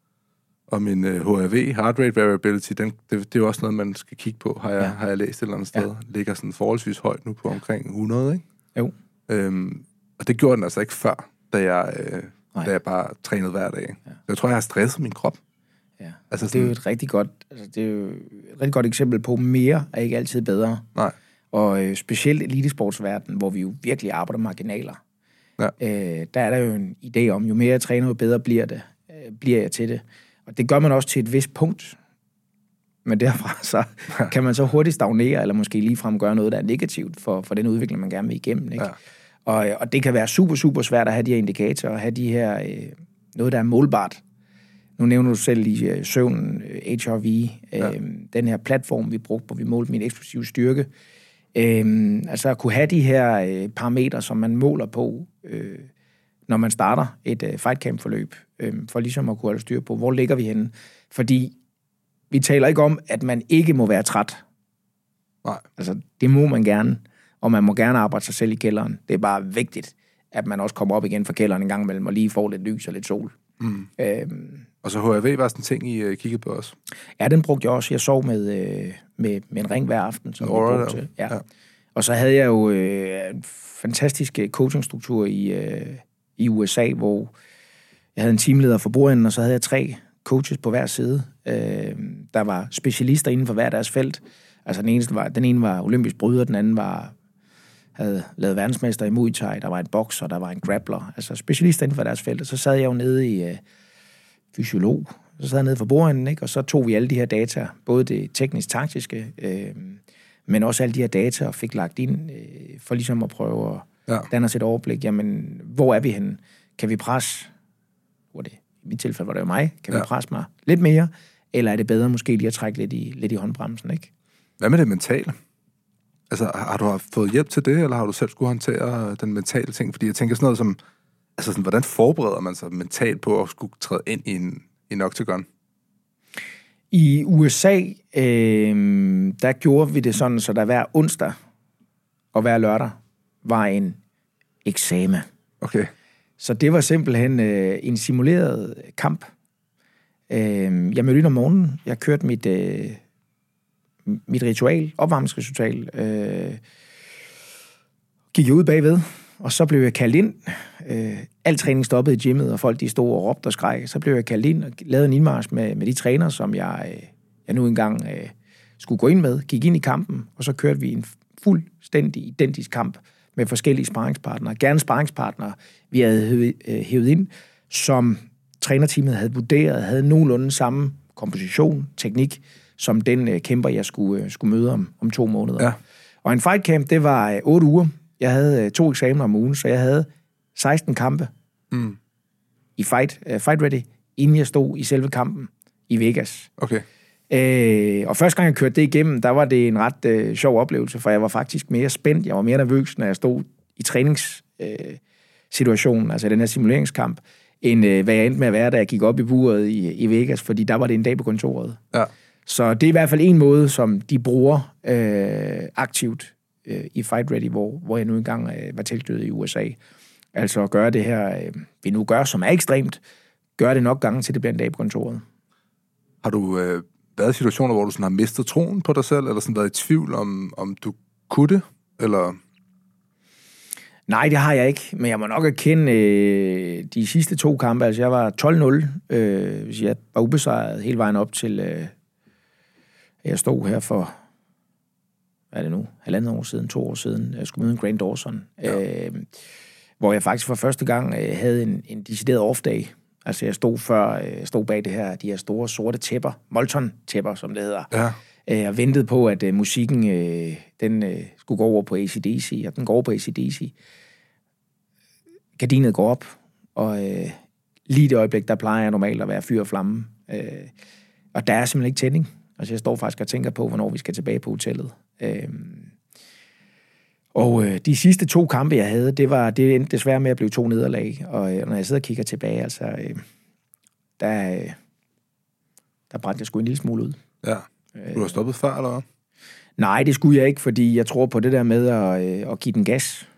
Og min HRV, heart rate variability, det er jo også noget, man skal kigge på, har jeg læst et eller andet sted. Ligger sådan forholdsvis højt nu på omkring 100, ikke? Jo. Og det gjorde den altså ikke før, da jeg bare trænede hver dag. Ja. Jeg tror, jeg har stresset min krop. Ja. Altså, det er jo et rigtig godt eksempel på, mere er ikke altid bedre. Nej. Og specielt elitesportsverdenen, hvor vi jo virkelig arbejder marginaler. Ja. Der er der jo en idé om, jo mere jeg træner, jo bedre bliver jeg til det. Og det gør man også til et vist punkt. Men derfra så kan man så hurtigt stagnere, eller måske ligefrem gøre noget, der er negativt for den udvikling, man gerne vil igennem. Ikke? Ja. Og det kan være super, super svært at have de her indikatorer, og have de her, noget, der er målbart. Nu nævner du selv i søvnen, HRV, den her platform, vi brugte, hvor vi målte min eksplosive styrke. Altså at kunne have de her parametre, som man måler på, når man starter et fightcamp-forløb, for ligesom at kunne holde styr på, hvor ligger vi henne. Fordi vi taler ikke om, at man ikke må være træt. Nej. Altså, det må man gerne, og man må gerne arbejde sig selv i kælderen. Det er bare vigtigt, at man også kommer op igen fra kælderen en gang imellem, og lige får lidt lys og lidt sol. Og så HRV var sådan en ting, I kiggede på også? Ja, den brugte jeg også. Jeg sov med en ring hver aften, som jeg brugte. Ja. Og så havde jeg jo en fantastisk coachingstruktur i USA, hvor jeg havde en teamleder for bordenden, og så havde jeg 3 coaches på hver side. Der var specialister inden for hver deres felt. Altså den ene var olympisk bryder, den anden havde lavet verdensmester i Muay Thai, der var en bokser, der var en grappler. Altså specialister inden for deres felt. Og så sad jeg jo nede i fysiolog, så sad jeg nede for bordenden, ikke? Og så tog vi alle de her data, både det teknisk-taktiske, men også alle de her data, og fik lagt ind for ligesom at prøve at danne os et overblik. Jamen, hvor er vi henne? Kan vi presse? I mit tilfælde var det jo mig. Kan vi presse mig lidt mere? Eller er det bedre måske lige at trække lidt i håndbremsen, ikke? Hvad med det mentale? Altså, har du fået hjælp til det, eller har du selv skulle håndtere den mentale ting? Fordi jeg tænker sådan noget som, altså sådan, hvordan forbereder man sig mentalt på at skulle træde ind i en octagon? I USA, der gjorde vi det sådan, så der hver onsdag og hver lørdag var en eksamen. Okay. Så det var simpelthen en simuleret kamp. Jeg mødte ind om morgenen. Jeg kørte mit ritual, opvarmningsritual. Gik jeg ud bagved, og så blev jeg kaldt ind. Al træning stoppede i gymmet, og folk de stod og råbte og skreg. Så blev jeg kaldt ind og lavede en indmarch med de træner, som jeg nu engang skulle gå ind med. Gik ind i kampen, og så kørte vi en fuldstændig identisk kamp med forskellige sparringspartnere. Gerne sparringspartnere, vi havde hævet ind, som trænerteamet havde vurderet, havde nogenlunde samme komposition, teknik, som den kæmper, jeg skulle møde om 2 måneder. Ja. Og en fight camp, det var 8 uger. Jeg havde 2 eksamener om ugen, så jeg havde 16 kampe i fight ready, inden jeg stod i selve kampen i Vegas. Okay. Og første gang jeg kørte det igennem, der var det en ret sjov oplevelse, for jeg var faktisk mere spændt, jeg var mere nervøs, når jeg stod i træningssituationen, altså den her simuleringskamp, end hvad jeg endte med at være, da jeg gik op i buret i Vegas, fordi der var det en dag på kontoret. Ja. Så det er i hvert fald en måde, som de bruger aktivt i Fight Ready, hvor jeg nu engang var tilknyttet i USA. Altså at gøre det her, vi nu gør, som er ekstremt, gør det nok gange til det bliver en dag på kontoret. Har du været i situationer, hvor du sådan har mistet troen på dig selv, eller sådan været i tvivl om du kunne det, eller? Nej, det har jeg ikke, men jeg må nok erkende de sidste 2 kampe, altså jeg var 12-0, jeg var ubesejret hele vejen op til, jeg stod her for, hvad er det nu, 1,5 år siden, 2 år siden, jeg skulle møde en Grant Dawson, hvor jeg faktisk for første gang havde en decideret off-day. Altså jeg stod bag de her store sorte tæpper, Molton-tæpper, som det hedder. Ja. Og ventede på, at musikken den skulle gå over på AC/DC, og den går over på AC/DC. Gardinet går op, og lige det øjeblik, der plejer jeg normalt at være fyr og flamme. Og der er simpelthen ikke tænding. Altså jeg står faktisk og tænker på, hvornår vi skal tilbage på hotellet. Og de sidste 2 kampe, jeg havde, det endte desværre med at blive 2 nederlag. Og når jeg sidder og kigger tilbage, altså, der brændte jeg sgu en lille smule ud. Ja. Du har stoppet før, eller hvad? Nej, det skulle jeg ikke, fordi jeg tror på det der med at give den gas.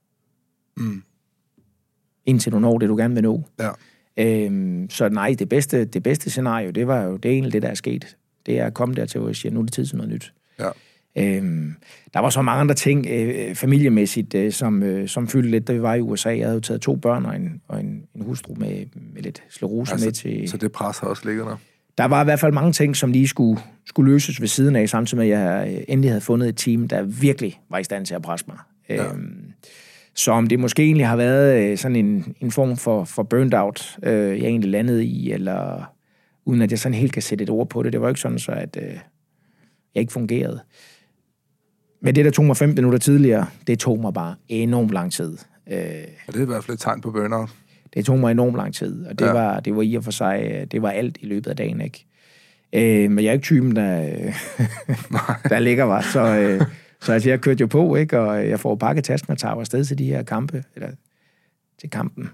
Indtil du når det, du gerne vil nå. Ja. Så nej, det bedste scenario, det var jo det egentlig det, der er sket. Det er at komme dertil, hvor jeg siger, nu er det tid til noget nyt. Ja. Der var så mange andre ting familiemæssigt, som fyldte lidt, da vi var i USA. Jeg havde jo taget 2 børn og en hustru med lidt sklerose med til. Så det pres har også ligget der? Der var i hvert fald mange ting, som lige skulle løses ved siden af, samtidig med, at jeg endelig havde fundet et team, der virkelig var i stand til at presse mig. Ja. Så om det måske egentlig har været sådan en form for burnt out, jeg egentlig landede i, eller uden at jeg sådan helt kan sætte et ord på det. Det var ikke sådan, så at jeg ikke fungerede. Men det, der tog mig 15 minutter tidligere, det tog mig bare enormt lang tid. Og det er i hvert fald et tegn på burnout. Det tog mig enormt lang tid, og det var i og for sig, det var alt i løbet af dagen, ikke? Men jeg er ikke typen, der ligger var, så altså, jeg kørte jo på, ikke? Og jeg får pakket tasken og tager afsted til de her kampe, eller til kampen.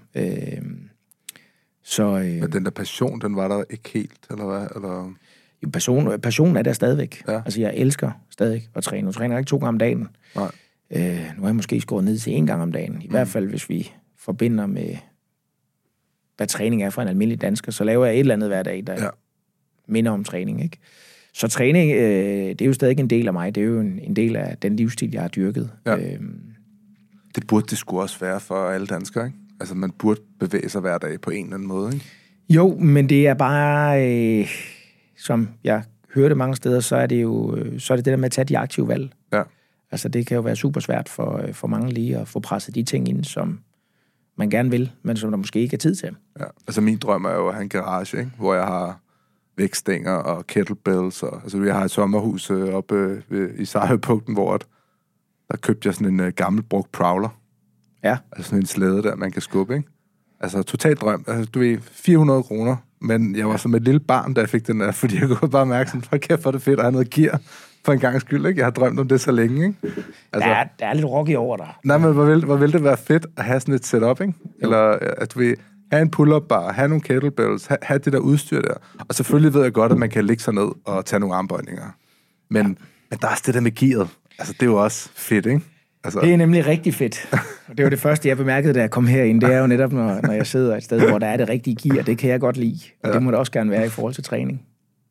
Men den der passion, den var der ikke helt, eller hvad? Eller? Jo, passion er der stadigvæk. Ja. Altså, jeg elsker stadig at træne. Nu træner jeg ikke 2 gange om dagen. Nej. Nu har jeg måske skåret ned til 1 gang om dagen. I hvert fald, hvis vi forbinder med, hvad træning er for en almindelig dansker, så laver jeg et eller andet hver dag, der minder om træning, ikke? Så træning, det er jo stadig en del af mig. Det er jo en del af den livsstil, jeg har dyrket. Ja. Det burde det sgu også være for alle danskere, ikke? Altså, man burde bevæge sig hver dag på en eller anden måde, ikke? Jo, men det er bare, som jeg hørte mange steder, så er det der med at tage de aktive valg. Ja. Altså, det kan jo være super svært for mange lige at få presset de ting ind, som man gerne vil, men som der måske ikke er tid til. Ja. Altså, min drøm er jo at have en garage, ikke? Hvor jeg har vægtstænger og kettlebells. Altså, jeg har et sommerhus oppe i Sejrhøjbugten, hvor der købte jeg sådan en gammel brugt prowler. Ja. Altså sådan en slæde der, man kan skubbe, ikke? Altså, totalt drøm. Altså, du ved, 400 kroner, men jeg var som et lille barn, da jeg fik den der, fordi jeg kunne bare mærke sådan, for kæft, hvor det fedt, at have noget gear. For en gang skyld, ikke? Jeg har drømt om det så længe, ikke? Altså, der er lidt rocky over dig. Nej, men hvor vil det være fedt at have sådan et setup, ikke? Eller at vi have en pull-up bar, have nogle kettlebells, have det der udstyr der. Og selvfølgelig ved jeg godt, at man kan ligge sig ned og tage nogle armbøjninger. Men der er også det der med gearet. Altså, det er jo også fedt, ikke? Altså. Det er nemlig rigtig fedt. Og det var det første, jeg bemærkede, da jeg kom herind. Det er jo netop, når jeg sidder et sted, hvor der er det rigtige gear. Det kan jeg godt lide. Og det må det også gerne være i forhold til træning.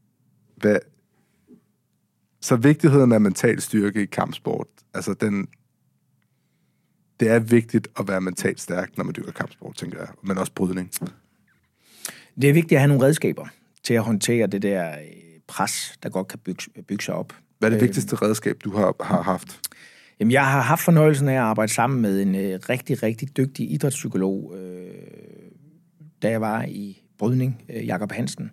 Så vigtigheden af mental styrke i kampsport, altså det er vigtigt at være mentalt stærk, når man dyrker kampsport, tænker jeg. Men også brydning. Det er vigtigt at have nogle redskaber til at håndtere det der pres, der godt kan bygge sig op. Hvad er det vigtigste redskab, du har haft? Jamen, jeg har haft fornøjelsen af at arbejde sammen med en rigtig, rigtig dygtig idrætspsykolog, da jeg var i brydning, Jakob Hansen.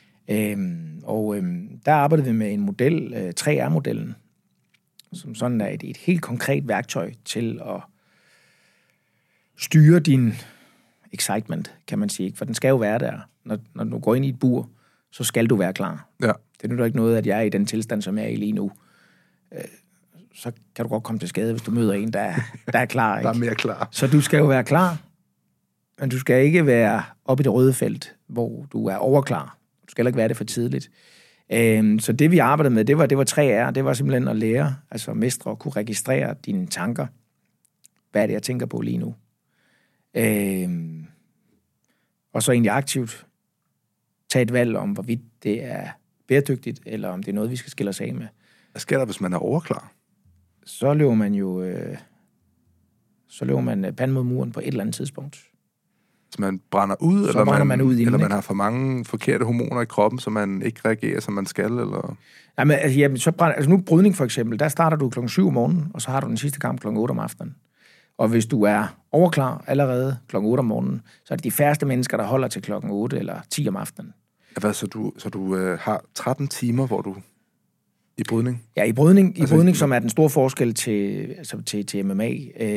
Der arbejdede vi med en model, 3R-modellen, som sådan er et helt konkret værktøj til at styre din excitement, kan man sige. For den skal jo være der. Når du går ind i et bur, så skal du være klar. Ja. Det er jo ikke noget, at jeg er i den tilstand, som jeg er i lige nu. Så kan du godt komme til skade, hvis du møder en, der er klar. Ikke? Der er mere klar. Så du skal jo være klar, men du skal ikke være oppe i det røde felt, hvor du er overklar. Du skal heller ikke være det for tidligt. Så det, vi arbejdede med, det var 3R. Det var simpelthen at lære, altså mestre, at kunne registrere dine tanker. Hvad er det, jeg tænker på lige nu? Og så egentlig aktivt tage et valg om, hvorvidt det er bæredygtigt, eller om det er noget, vi skal skille os af med. Hvad sker der, hvis man er overklar? Så løber man jo panden mod muren på et eller andet tidspunkt. Så man brænder ud, så eller brænder man ud inden, eller man har for mange forkerte hormoner i kroppen, så man ikke reagerer, som man skal, eller? Jamen, nu brydning for eksempel, der starter du 7:00 om morgenen, og så har du den sidste kamp 8:00 om aftenen. Og hvis du er overklar allerede 8:00 om morgenen, så er det de færreste mennesker, der holder til 8 eller 10 om aftenen. Ja, så du har 13 timer, hvor du i brydning? Ja, i brydning, som er den store forskel til MMA.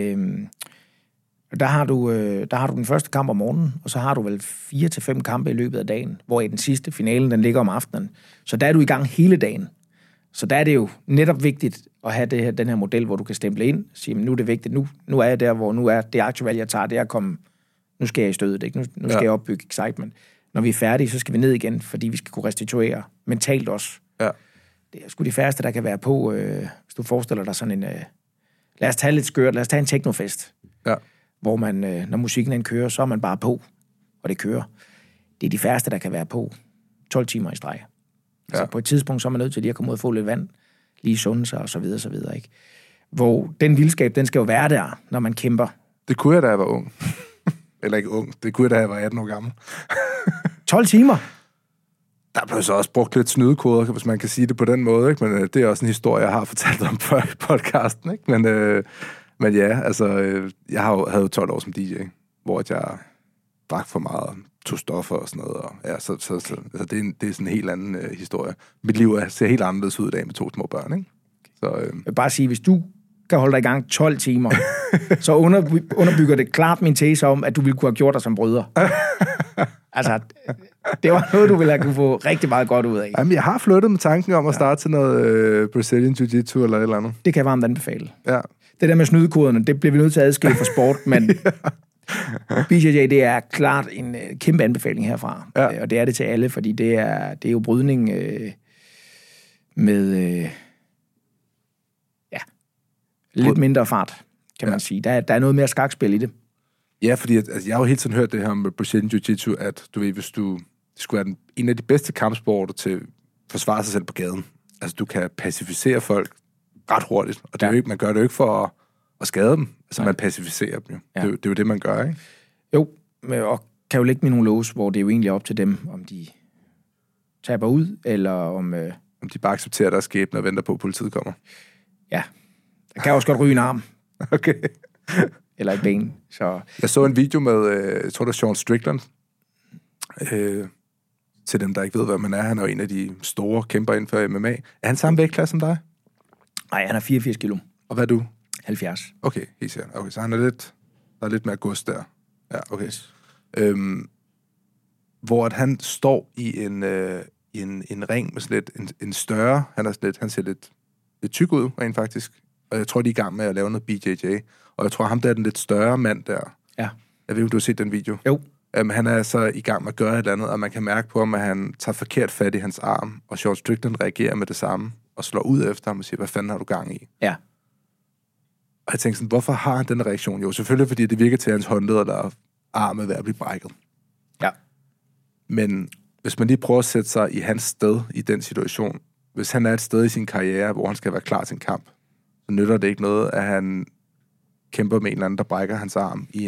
Der har du den første kamp om morgenen, og så har du vel 4 til 5 kampe i løbet af dagen, hvor i den sidste finalen, den ligger om aftenen. Så der er du i gang hele dagen. Så der er det jo netop vigtigt at have den her model, hvor du kan stemple ind, sige, nu er det vigtigt, nu er jeg der, hvor nu er det aktive valg, jeg tager, det er at komme, nu skal jeg i stødet, ikke? Nu skal jeg opbygge excitement. Når vi er færdige, så skal vi ned igen, fordi vi skal kunne restituere mentalt også. Ja. Det er sgu de færreste, der kan være på, hvis du forestiller dig sådan en, lad os tage lidt skørt, lad os tage en technofest. Ja. Hvor man, når musikken den kører, så er man bare på, og det kører. Det er de færreste, der kan være på 12 timer i streg. Ja. Så på et tidspunkt, så er man nødt til lige at komme ud og få lidt vand, lige sunde sig, og så videre, ikke? Hvor den vildskab, den skal jo være der, når man kæmper. Det kunne jeg, da jeg var ung. Eller ikke ung, det kunne jeg, da jeg var 18 år gammel. 12 timer? Der blev så også brugt lidt snydekoder, hvis man kan sige det på den måde, ikke? Men det er også en historie, jeg har fortalt om før i podcasten, ikke? Men ja, altså, jeg havde jo 12 år som DJ, hvor jeg drak for meget, tog stoffer og sådan noget. Og ja, så det er sådan en helt anden historie. Mit liv ser helt anderledes ud i dag med 2 små børn, ikke? Så, Jeg vil bare sige, hvis du kan holde dig i gang 12 timer, så underbygger det klart min tese om, at du ville kunne have gjort dig som bryder. Altså, det var noget, du ville have kunne få rigtig meget godt ud af. Jamen, jeg har flyttet med tanken om at starte til noget Brazilian Jiu-Jitsu eller et eller andet. Det kan jeg varmt anbefale. Ja. Det der med snydekoderne, det bliver vi nødt til at adskille fra sport, men BJJ, det er klart en kæmpe anbefaling herfra. Ja. Og det er det til alle, fordi det er jo brydning med lidt mindre fart, kan man sige. Der er noget mere skakspil i det. Ja, fordi jeg har jo hele tiden hørt det her med Brazilian Jiu-Jitsu, at du ved, hvis du skulle være en af de bedste kampsporter til at forsvare sig selv på gaden. Altså, du kan pacificere folk ret hurtigt, og det er jo ikke, man gør det jo ikke for at skade dem. Altså, man pacificerer dem jo. Ja. Det er jo det, man gør, ikke? Jo, og kan jo lægge med nogle lås, hvor det er jo egentlig op til dem, om de taber ud, eller om de bare accepterer deres skæbne og venter på, at politiet kommer. Ja, der kan også godt ryge en arm. Okay. Eller et ben. Så jeg så en video med, jeg tror det er Sean Strickland, til dem, der ikke ved, hvad man er. Han er jo en af de store kæmper inden for MMA. Er han samme vægtklasse som dig? Nej, han er 84 kilo. Og hvad er du? 70. Okay, helt sikkert. Okay, så han er der er lidt mere gods der. Ja, okay. Yes. Hvor at han står i en ring med sådan lidt, en større, han ser lidt lidt tyk ud, rent faktisk. Og jeg tror, de er i gang med at lave noget BJJ. Og jeg tror, ham der er den lidt større mand der. Ja. Jeg ved ikke, om du har set den video. Jo. Han er så i gang med at gøre et eller andet, og man kan mærke på ham, at han tager forkert fat i hans arm, og Sean Strickland reagerer med det samme, og slår ud efter ham og siger, hvad fanden har du gang i? Ja. Og jeg tænkte sådan, hvorfor har han den reaktion? Jo, selvfølgelig fordi det virker til, at hans håndled eller arm er ved at blive brækket. Ja. Men hvis man lige prøver at sætte sig i hans sted i den situation, hvis han er et sted i sin karriere, hvor han skal være klar til en kamp, så nytter det ikke noget, at han kæmper med en eller anden, der brækker hans arm i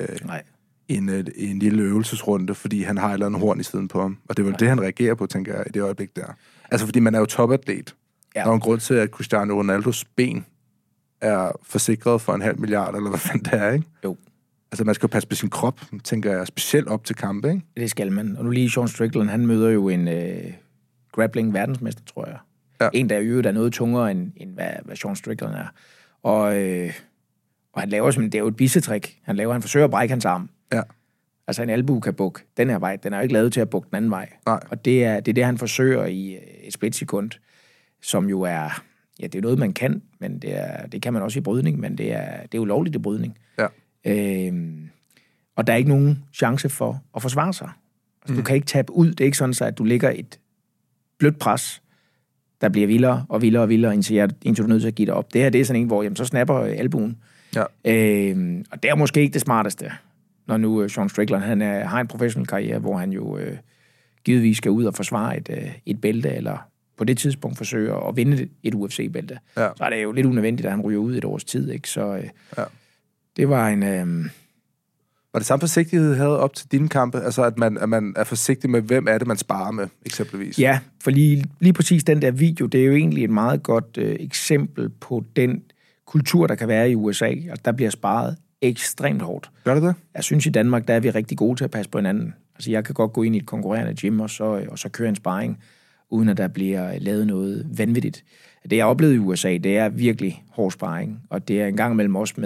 en lille øvelsesrunde, fordi han har et eller andet horn i siden på ham. Og det er vel det, han reagerer på, tænker jeg, i det øjeblik der. Altså, fordi man er jo topatlet. Ja. Der er en grund til, at Cristiano Ronaldos ben er forsikret for 500 million, eller hvad fanden det er, ikke? Jo. Altså, man skal jo passe på sin krop, tænker jeg, specielt op til kampe, ikke? Det skal man. Og nu lige Sean Strickland, han møder jo en grappling-verdensmester, tror jeg. Ja. En, der er noget tungere, end hvad Sean Strickland er. Og han laver simpelthen, det er jo et bissetrik. Han forsøger at brække hans arm. Ja. Altså en albue kan bukke den her vej. Den er jo ikke lavet til at bukke den anden vej. Nej. Og det er det, han forsøger i et splitsekund, som jo er, ja, det er noget, man kan, men det kan man også i brydning, men det er ulovligt i brydning. Ja. Og der er ikke nogen chance for at forsvare sig. Altså, du kan ikke tabe ud. Det er ikke sådan, at du ligger et blødt pres, der bliver vildere og vildere og vildere, indtil du er nødt til at give dig op. Det her, det er sådan en, hvor jamen, så snapper albuen. Ja. Og det er måske ikke det smarteste, når nu Sean Strickland har en professionel karriere, hvor han jo givetvis skal ud og forsvare et bælte, eller på det tidspunkt forsøge at vinde et UFC-bælte. Ja. Så er det jo lidt unødvendigt, at han ryger ud et års tid, ikke? Så det var en... Var det samme forsigtighed havde op til dine kampe? Altså, at man er forsigtig med, hvem er det, man sparer med, eksempelvis? Ja, for lige præcis den der video, det er jo egentlig et meget godt eksempel på den kultur, der kan være i USA. Altså, der bliver sparet ekstremt hårdt. Gør det det? Jeg synes, i Danmark, der er vi rigtig gode til at passe på hinanden. Altså, jeg kan godt gå ind i et konkurrerende gym, og så køre en sparring, uden at der bliver lavet noget vanvittigt. Det, jeg oplevede i USA, det er virkelig hård sparring, og det er en gang imellem også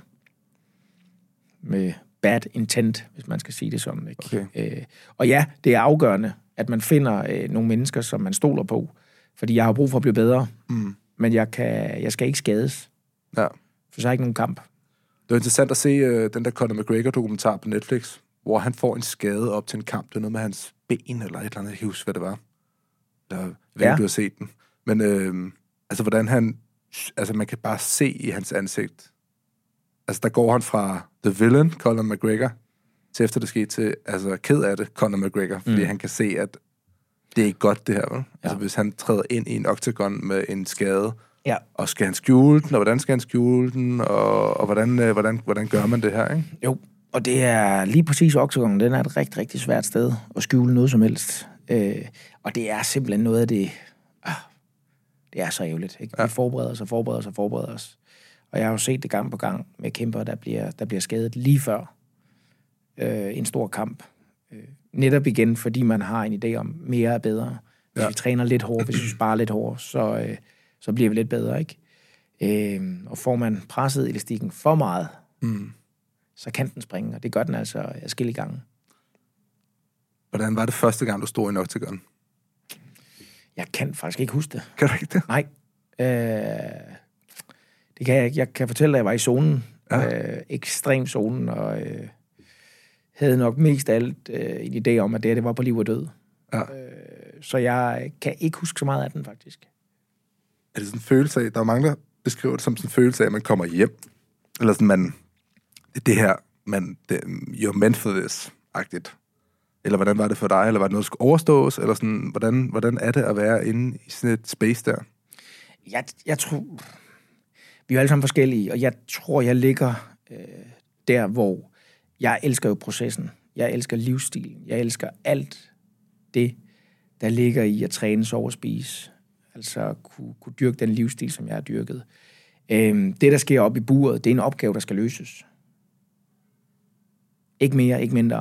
med bad intent, hvis man skal sige det sådan. Ikke? Okay. Og ja, det er afgørende, at man finder nogle mennesker, som man stoler på, fordi jeg har brug for at blive bedre, men jeg skal ikke skades, for så er ikke nogen kamp. Det er interessant at se den der Conor McGregor-dokumentar på Netflix, hvor han får en skade op til en kamp. Det er noget med hans ben, eller et eller andet, jeg kan huske, hvad det var. Jeg ved ikke, du har set den. Men altså, hvordan han... Altså, man kan bare se i hans ansigt. Altså, der går han fra the villain, Conor McGregor, til efter det skete til, altså, ked af det, Conor McGregor. Fordi han kan se, at det er ikke godt, det her, vel? Ja. Altså, hvis han træder ind i en octagon med en skade, og skal han skjule den, og hvordan skal han skjule den, og hvordan gør man det her, ikke? Jo, og det er lige præcis octagon, den er et rigtig, rigtig svært sted at skjule noget som helst. Og det er simpelthen noget af det... det er så ærgerligt, ikke? Vi forbereder os. Og jeg har jo set det gang på gang med kæmper, der bliver skadet lige før en stor kamp. Netop igen, fordi man har en idé om, mere er bedre. Hvis vi træner lidt hårdt, hvis vi sparer lidt hårdt, så bliver vi lidt bedre, ikke? Og får man presset elastikken for meget, så kan den springe, og det gør den altså adskillige gange. Hvordan var det første gang, du stod i en octagon? Jeg kan faktisk ikke huske det. Kan du ikke det? Nej. Det kan jeg ikke. Jeg kan fortælle dig, at jeg var i zonen. Ekstrem zonen, og havde nok mest alt en idé om, at det var på liv og død. Ja. Så jeg kan ikke huske så meget af den, faktisk. Er det sådan en følelse af, der er mange, der beskriver det som sådan en følelse af, at man kommer hjem, eller sådan, det her, you're meant for this-agtigt. Eller hvordan var det for dig? Eller var det noget, der skulle overstås? Eller sådan, hvordan er det at være inde i sådan et space der? Jeg tror... Vi er alle sammen forskellige, og jeg tror, jeg ligger der, hvor jeg elsker jo processen. Jeg elsker livsstilen. Jeg elsker alt det, der ligger i at træne, sove og spise. Altså kunne dyrke den livsstil, som jeg har dyrket. Det, der sker op i buret, det er en opgave, der skal løses. Ikke mere, ikke mindre.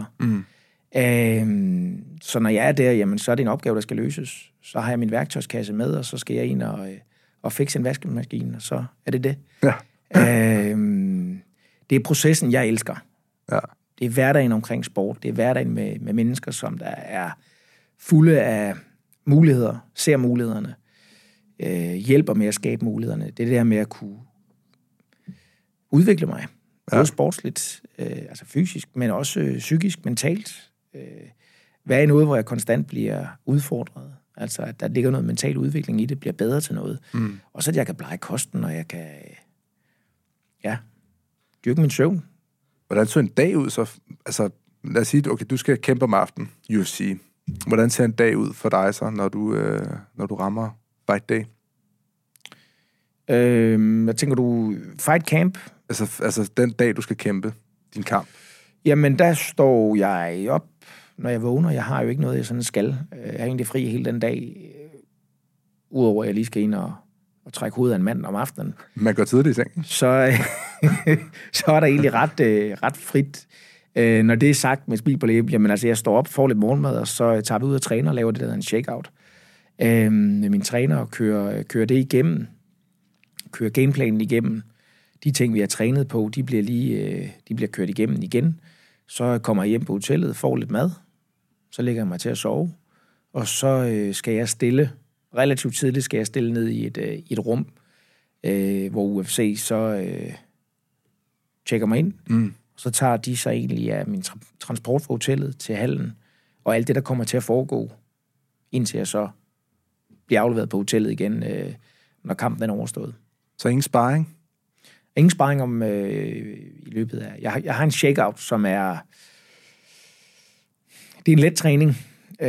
Så når jeg er der, jamen, så er det en opgave, der skal løses. Så har jeg min værktøjskasse med, og så skal jeg ind og fikse en vaskemaskine, og så er det det. Ja. Det er processen, jeg elsker. Ja. Det er hverdagen omkring sport. Det er hverdagen med mennesker, som der er fulde af muligheder, ser mulighederne. hjælper med at skabe mulighederne. Det er det der med at kunne udvikle mig. Både sportsligt, altså fysisk, men også psykisk, mentalt. Være i noget, hvor jeg konstant bliver udfordret. Altså, at der ligger noget mental udvikling i det, bliver bedre til noget. Og så at jeg kan blege kosten, og jeg kan dyrke min søvn. Hvordan så en dag ud så? Altså, lad os sige, okay, du skal kæmpe om aftenen, UFC. Hvordan ser en dag ud for dig så, når du rammer fight day? Hvad tænker du? Fight camp? Altså den dag, du skal kæmpe din kamp. Jamen, der står jeg op, når jeg vågner. Jeg har jo ikke noget, jeg sådan skal. Jeg er egentlig fri hele den dag, udover at jeg lige skal ind og trække hovedet af en mand om aftenen. Man går tidligt i seng. Så er der egentlig ret frit. Når det er sagt med smil på læben, jamen altså, jeg står op, får lidt morgenmad, og så tager vi ud og træner og laver det, der hedder en shakeout. Min træner kører det igennem, kører gameplanen igennem. De ting, vi har trænet på, de bliver kørt igennem igen. Så kommer jeg hjem på hotellet, får lidt mad, så lægger jeg mig til at sove, og så skal jeg relativt tidligt skal jeg stille ned i et rum, hvor UFC så tjekker mig ind. Så tager de sig egentlig af min transport fra hotellet til hallen, og alt det, der kommer til at foregå, indtil jeg så bliver afleveret på hotellet igen, når kampen er overstået. Så ingen sparring? Ingen sparring om i løbet af... Jeg har en shakeout, som er... Det er en let træning.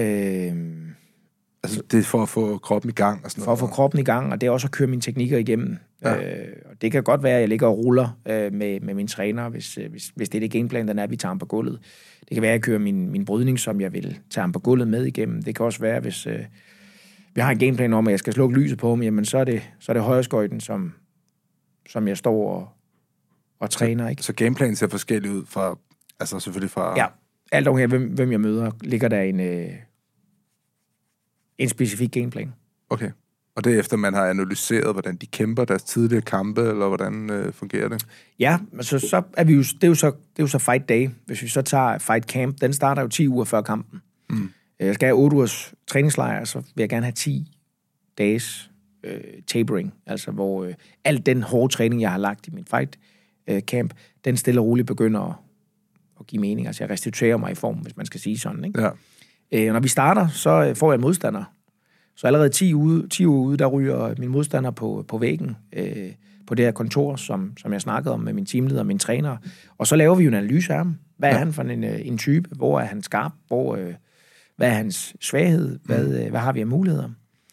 Altså, det er for at få kroppen i gang og sådan noget? For at få kroppen i gang, og det er også at køre mine teknikker igennem. Ja. Og det kan godt være, at jeg ligger og ruller med min træner, hvis det er det gameplan, der er, vi tager ham på gulvet. Det kan være, at jeg kører min brydning, som jeg vil tage ham på gulvet med igennem. Det kan også være, hvis vi har en gameplan om, at jeg skal slukke lyset på ham, jamen så er det højreskøjten, som jeg står og træner, ikke? Så gameplanen ser forskellig ud fra, altså selvfølgelig fra... Ja, alt afhængig af, hvem jeg møder, ligger der en specifik gameplan. Okay. Og det er efter, man har analyseret, hvordan de kæmper deres tidligere kampe, eller hvordan fungerer det? Ja, altså så er vi jo, det er jo så fight day. Hvis vi så tager fight camp, den starter jo 10 uger før kampen. Jeg skal have 8 ugers træningslejr, så vil jeg gerne have 10 dages tapering, altså hvor al den hårde træning, jeg har lagt i min fight camp, den stille og roligt begynder at give mening. Altså jeg restituerer mig i form, hvis man skal sige sådan, ikke? Ja. Når vi starter, så får jeg en modstander. Så allerede 10 uger ude, der ryger min modstander på væggen på det her kontor, som jeg snakkede om med min teamleder og min træner. Og så laver vi jo en analyse af ham. Hvad er han for en type? Hvor er han skarp? Hvad er hans svaghed? Hvad har vi af muligheder?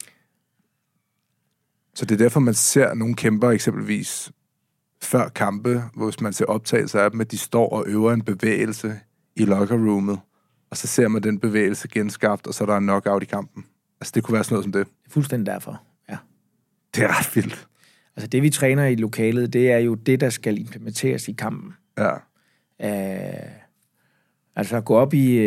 Så det er derfor, man ser nogle kæmper eksempelvis før kampe, hvor man ser optagelser af dem, at de står og øver en bevægelse i lockerroomet, og så ser man den bevægelse genskabt, og så er der en knockout i kampen. Altså, det kunne være sådan noget som det. Det er fuldstændig derfor, ja. Det er ret vildt. Altså, det vi træner i lokalet, det er jo det, der skal implementeres i kampen. Ja. Altså, gå op i...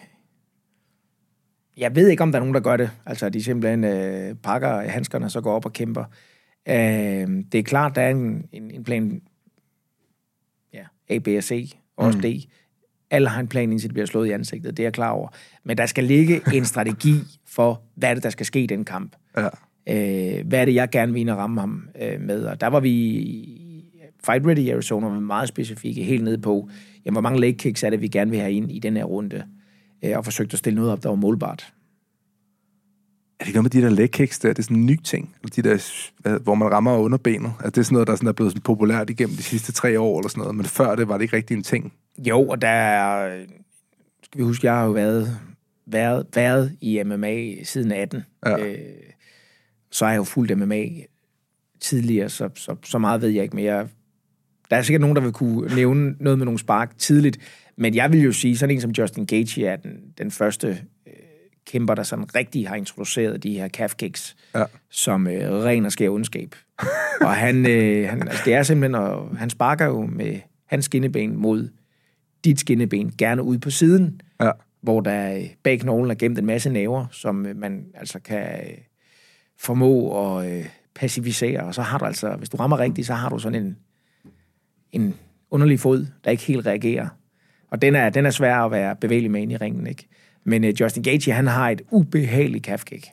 Jeg ved ikke, om der er nogen, der gør det. Altså, de simpelthen pakker handskerne, så går op og kæmper. Det er klart, der er en plan... Ja, A, B og C, og også D. Alle har en plan, indtil det bliver slået i ansigtet. Det er jeg klar over. Men der skal ligge en strategi for, hvad er det, der skal ske i den kamp. Ja. Hvad er det, jeg gerne vil ind og ramme ham med. Og der var vi i Fight Ready i Arizona meget specifikke, helt nede på, jamen, hvor mange leg kicks er det, vi gerne vil have ind i den her runde. Og forsøgte at stille noget op, der var målbart. Er det ikke noget med de der leg kicks der? Det er sådan en ny ting. De der, hvor man rammer underbenet. Er det sådan noget, der sådan er blevet sådan populært igennem de sidste 3 år eller sådan noget? Men før det var det ikke rigtig en ting. Jo, og der skal vi huske, jeg har jo været i MMA siden 18. Ja. Så har jeg jo fulgt MMA tidligere, så meget ved jeg ikke mere. Der er sikkert nogen, der vil kunne nævne noget med nogle spark tidligt, men jeg vil jo sige, sådan en som Justin Gaethje er den første kæmper, der sådan rigtig har introduceret de her calf kicks, som ren og skær ondskab. Og han altså det er simpelthen, og han sparker jo med hans skinneben mod dit skinneben, gerne ud på siden, hvor der bag knoglen er gemt en masse nerver, som man altså kan formå at pacificere. Og så har du altså, hvis du rammer rigtigt, så har du sådan en underlig fod, der ikke helt reagerer. Og den er svær at være bevægelig med ind i ringen, ikke? Men Justin Gaethje, han har et ubehageligt calf kick.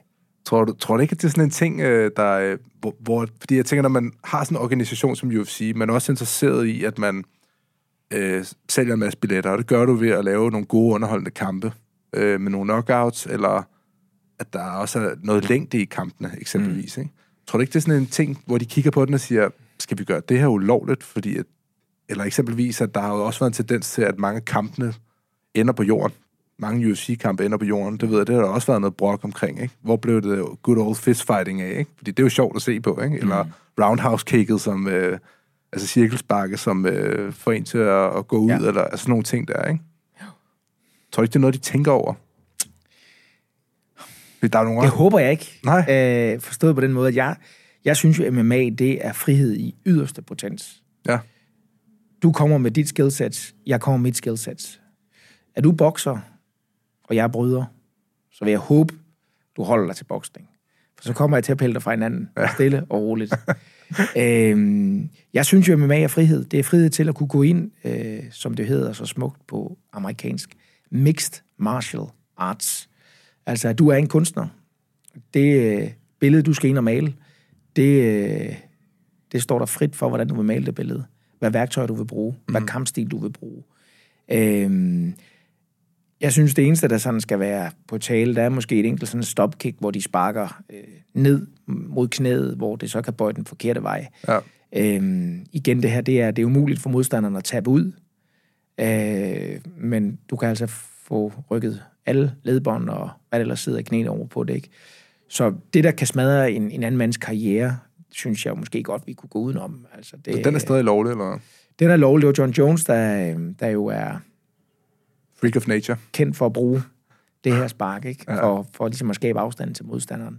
Tror du ikke, at det er sådan en ting, fordi jeg tænker, når man har sådan en organisation som UFC, man er også interesseret i, at man sælger en masse billetter, og det gør du ved at lave nogle gode underholdende kampe med nogle knockouts, eller at der også er noget længde i kampene, eksempelvis. Ikke? Tror du ikke, det er sådan en ting, hvor de kigger på den og siger, skal vi gøre det her ulovligt, fordi eller eksempelvis, at der har jo også været en tendens til, at mange kampene ender på jorden. Mange UFC-kampe ender på jorden. Det ved jeg, det har der også været noget brok omkring, ikke? Hvor blev det good old fistfighting af, ikke? Fordi det er jo sjovt at se på, ikke? Eller roundhouse-kicket, som, altså cirkelsparke, som får en til at gå ud, eller altså sådan nogle ting der, ikke? Tror du ikke, det er noget, de tænker over? Der er nogle det håber jeg ikke. Nej. Forstået på den måde, at jeg synes jo, MMA, det er frihed i yderste potens. Ja. Du kommer med dit skillset, jeg kommer med mit skillset. Er du bokser, og jeg er bryder, så vil jeg håbe, du holder dig til boksning. For så kommer jeg til at pille dig fra hinanden, stille og roligt. Jeg synes jo, at MMA er frihed. Det er frihed til at kunne gå ind, som det hedder så smukt på amerikansk, mixed martial arts. Altså, at du er en kunstner. Det billede, du skal ind og male, det står der frit for, hvordan du vil male det billede. Hvad værktøj du vil bruge, hvad kampstil du vil bruge. Jeg synes, det eneste, der sådan skal være på tale, der er måske et enkelt sådan stopkick, hvor de sparker ned mod knæet, hvor det så kan bøje den forkerte vej. Ja. Igen, det her, det er umuligt for modstanderne at tabe ud. Men du kan altså få rykket alle ledbånd og hvad ellers sidder i knæene over på det, ikke? Så det, der kan smadre en anden mands karriere, synes jeg måske godt, vi kunne gå udenom. Altså, det, den er stadig lovlig, eller? Den er lovlig. Det var John Jones, der jo er freak of nature. Kendt for at bruge det her spark, ikke? For ligesom at skabe afstand til modstanderen.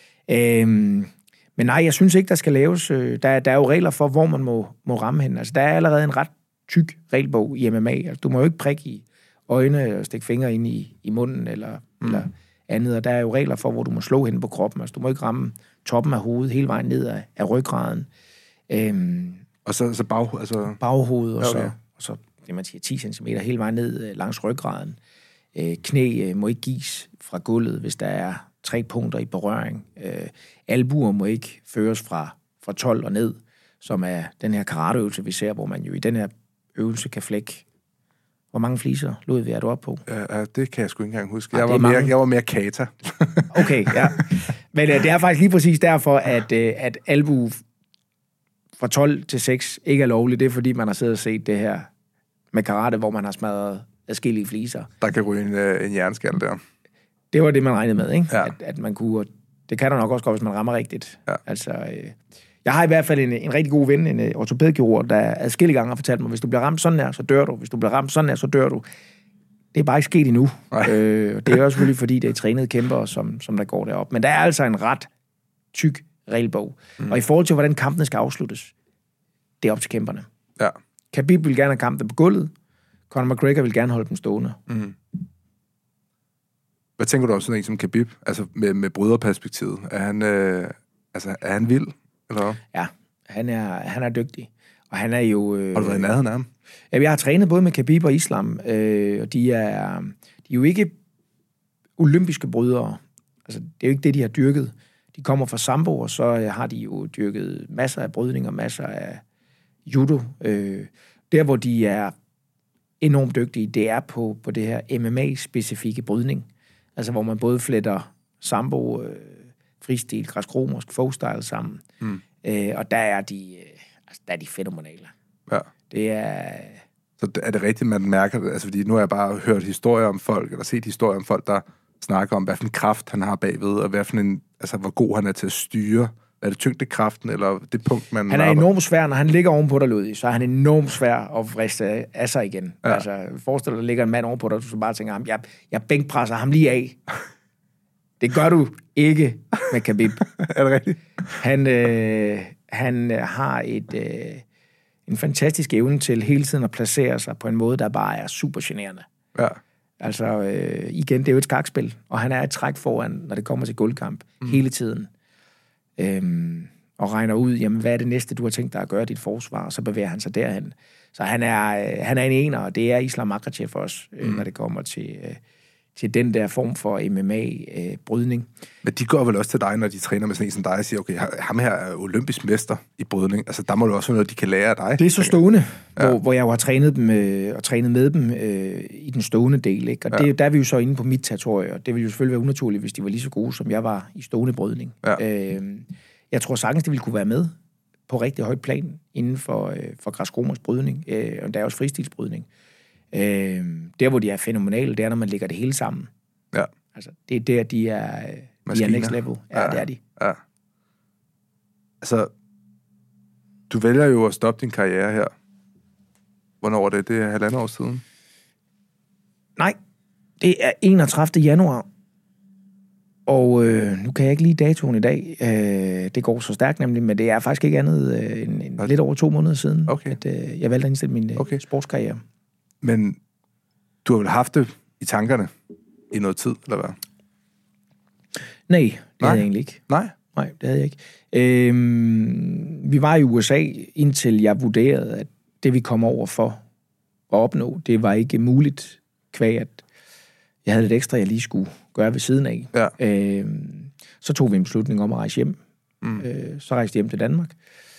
Men nej, jeg synes ikke, der skal laves... Der er jo regler for, hvor man må ramme hen. Altså, der er allerede en ret tyk regelbog i MMA. Altså, du må jo ikke prikke i øjne og stikke fingre ind i munden eller andet. Og der er jo regler for, hvor du må slå hen på kroppen. Altså, du må ikke ramme toppen af hovedet hele vejen ned af ryggraden. Og så baghovedet, og så det man siger, 10 cm hele vejen ned langs ryggraden. Knæ må ikke gives fra gulvet, hvis der er 3 punkter i berøring. Albuer må ikke føres fra 12 og ned, som er den her karateøvelse, vi ser, hvor man jo i den her øvelse kan flække. Hvor mange fliser lod vi, er du op på? Ja, det kan jeg sgu ikke engang huske. Jeg var mere kata. Okay, ja. Men det er faktisk lige præcis derfor, at albu fra 12 til 6 ikke er lovligt. Det er, fordi man har siddet og set det her med karate, hvor man har smadret adskillige fliser. Der kan ryge en hjerneskalle der. Det var det, man regnede med, ikke? Ja. At man kunne... Det kan der nok også godt, hvis man rammer rigtigt. Ja. Altså, jeg har i hvert fald en rigtig god ven, en ortopædkirurg, der adskillige gange har fortalt mig, hvis du bliver ramt sådan her, så dør du. Hvis du bliver ramt sådan her, så dør du. Det er bare ikke sket endnu. Det er også selvfølgelig, fordi det er trænede kæmpere, som der går derop. Men der er altså en ret tyk regelbog. Og i forhold til, hvordan kampene skal afsluttes, det er op til kæmperne. Ja. Khabib vil gerne have kampen på gulvet. Conor McGregor vil gerne holde dem stående. Hvad tænker du om sådan en som Khabib? Altså med bryderperspektivet. Er han vild? Eller? Ja, han er dygtig. Og han er jo... Har du været i nærheden af ham? Ja, jeg har trænet både med Khabib og Islam. Og de er jo ikke olympiske brydere. Altså, det er jo ikke det, de har dyrket. De kommer fra sambo, og så har de jo dyrket masser af brydning og masser af judo. Der, hvor de er enormt dygtige, det er på det her MMA-specifikke brydning. Altså, hvor man både fletter sambo, fristil, græsk-romersk, folkstyle sammen. Og der er de fænomenale. Ja. Det er... Så er det rigtigt, man mærker det? Altså, fordi nu har jeg bare hørt historier om folk, eller set historier om folk, der snakker om, hvad for en kraft han har bagved, og hvad for en, altså, hvor god han er til at styre. Er det tyngdekraften, eller det punkt, man... Han er enormt svær, når han ligger ovenpå dig, Ludvig, så er han enormt svær at vriste af sig igen. Ja. Altså, forestil dig, der ligger en mand ovenpå dig, og du så bare tænker, jeg bænkpresser ham lige af. Det gør du ikke med Khabib. Er det rigtigt? Han har en fantastisk evne til hele tiden at placere sig på en måde, der bare er super generende. Ja. Altså, igen, det er jo et skakspil, og han er et træk foran, når det kommer til guldkamp, hele tiden. Og regner ud, jamen, hvad er det næste, du har tænkt dig at gøre dit forsvar, og så bevæger han sig derhen. Så han er en ener, og det er Islam Makhachev også, når det kommer til den der form for MMA-brydning. Men de går vel også til dig, når de træner med sådan en som dig, og siger, okay, ham her er olympisk mester i brydning. Altså, der må du også være noget, de kan lære af dig. Det er så stående, hvor jeg jo har trænet dem og trænet med dem i den stående del. Ikke? Og der er vi jo så inde på mit territorium, og det ville jo selvfølgelig være unaturligt, hvis de var lige så gode, som jeg var i stående brydning. Ja. Jeg tror sagtens, de ville kunne være med på rigtig højt plan inden for græskromers brydning, og der er også fristilsbrydning. Der, hvor de er fænomenale, det er, når man lægger det hele sammen. Ja. Altså, det er der, de er next level. Ja, det er de. Ja. Altså, du vælger jo at stoppe din karriere her. Hvornår er det? Det er 1,5 år siden? Nej, det er 31. januar. Og nu kan jeg ikke lide datoen i dag. Det går så stærkt nemlig, men det er faktisk ikke andet end lidt over 2 måneder siden, at jeg valgte at indstille min sportskarriere. Men du har vel haft det i tankerne i noget tid, eller hvad? Nej, det havde jeg egentlig ikke. Nej, det havde jeg ikke. Vi var i USA, indtil jeg vurderede, at det vi kom over for at opnå, det var ikke muligt, kvæg at jeg havde lidt ekstra, jeg lige skulle gøre ved siden af. Ja. Så tog vi en beslutning om at rejse hjem. Så rejste hjem til Danmark.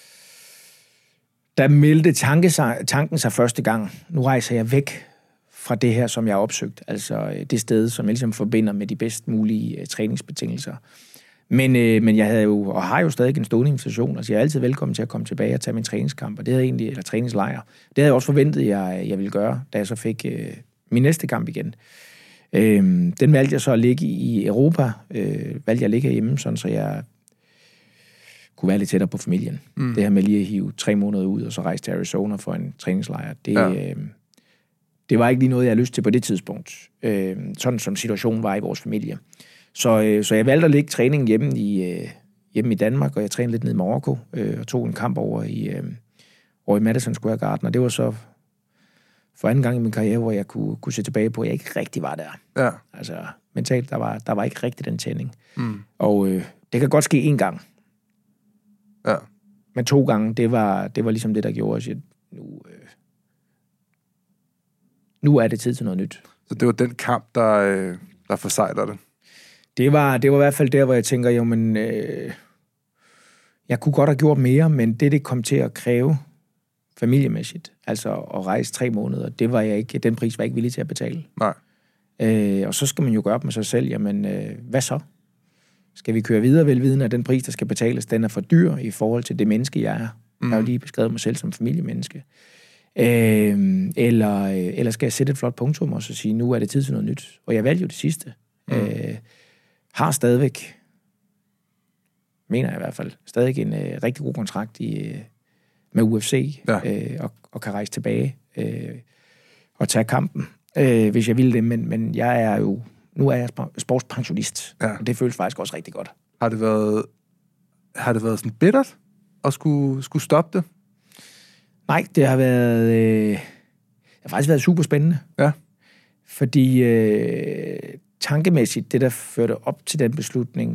Der meldte tanken sig første gang. Nu rejser jeg væk fra det her, som jeg har opsøgt. Altså det sted, som jeg ligesom forbinder med de bedst mulige træningsbetingelser. Men jeg havde jo, og har jo stadig en stående invitation. Altså jeg er altid velkommen til at komme tilbage og tage min træningskamp. Og det havde egentlig, eller træningslejr. Det havde jeg også forventet, jeg ville gøre, da jeg så fik min næste kamp igen. Den valgte jeg så at ligge i Europa. Valgte jeg at ligge hjemme, sådan så jeg kunne være lidt tættere på familien. Det her med lige at hive 3 måneder ud, og så rejse til Arizona for en træningslejr, det var ikke lige noget, jeg havde lyst til på det tidspunkt. Sådan som situationen var i vores familie. Så jeg valgte at ligge træningen hjemme i Danmark, og jeg trænede lidt ned i Marokko, og tog en kamp over i Madison Square Garden, og det var så for anden gang i min karriere, hvor jeg kunne se tilbage på, at jeg ikke rigtig var der. Ja. Altså mentalt, der var ikke rigtig den tænding. Og det kan godt ske 1 gang. Ja. Men 2 gange, det var ligesom det, der gjorde, at nu er det tid til noget nyt. Så det var den kamp, der forsejler det? Det var i hvert fald der, hvor jeg tænker, jeg kunne godt have gjort mere, men det kom til at kræve familiemæssigt, altså at rejse 3 måneder, den pris var jeg ikke villig til at betale. Nej. Og så skal man jo gøre op med sig selv, jamen, hvad så? Skal vi køre videre velvidende, at den pris, der skal betales, den er for dyr i forhold til det menneske, jeg er? Jeg har jo lige beskrevet mig selv som familiemenneske. Eller skal jeg sætte et flot punktum og så sige, nu er det tid til noget nyt? Og jeg valgte jo det sidste. Har stadigvæk, mener jeg i hvert fald, stadig en rigtig god kontrakt med UFC, og kan rejse tilbage og tage kampen, hvis jeg ville det. Men jeg er jo, nu er jeg sportspensionist, og det føles faktisk også rigtig godt. Har det været sådan bittert at skulle stoppe det? Nej, det har faktisk været super spændende. Ja. Fordi tankemæssigt, det der førte op til den beslutning,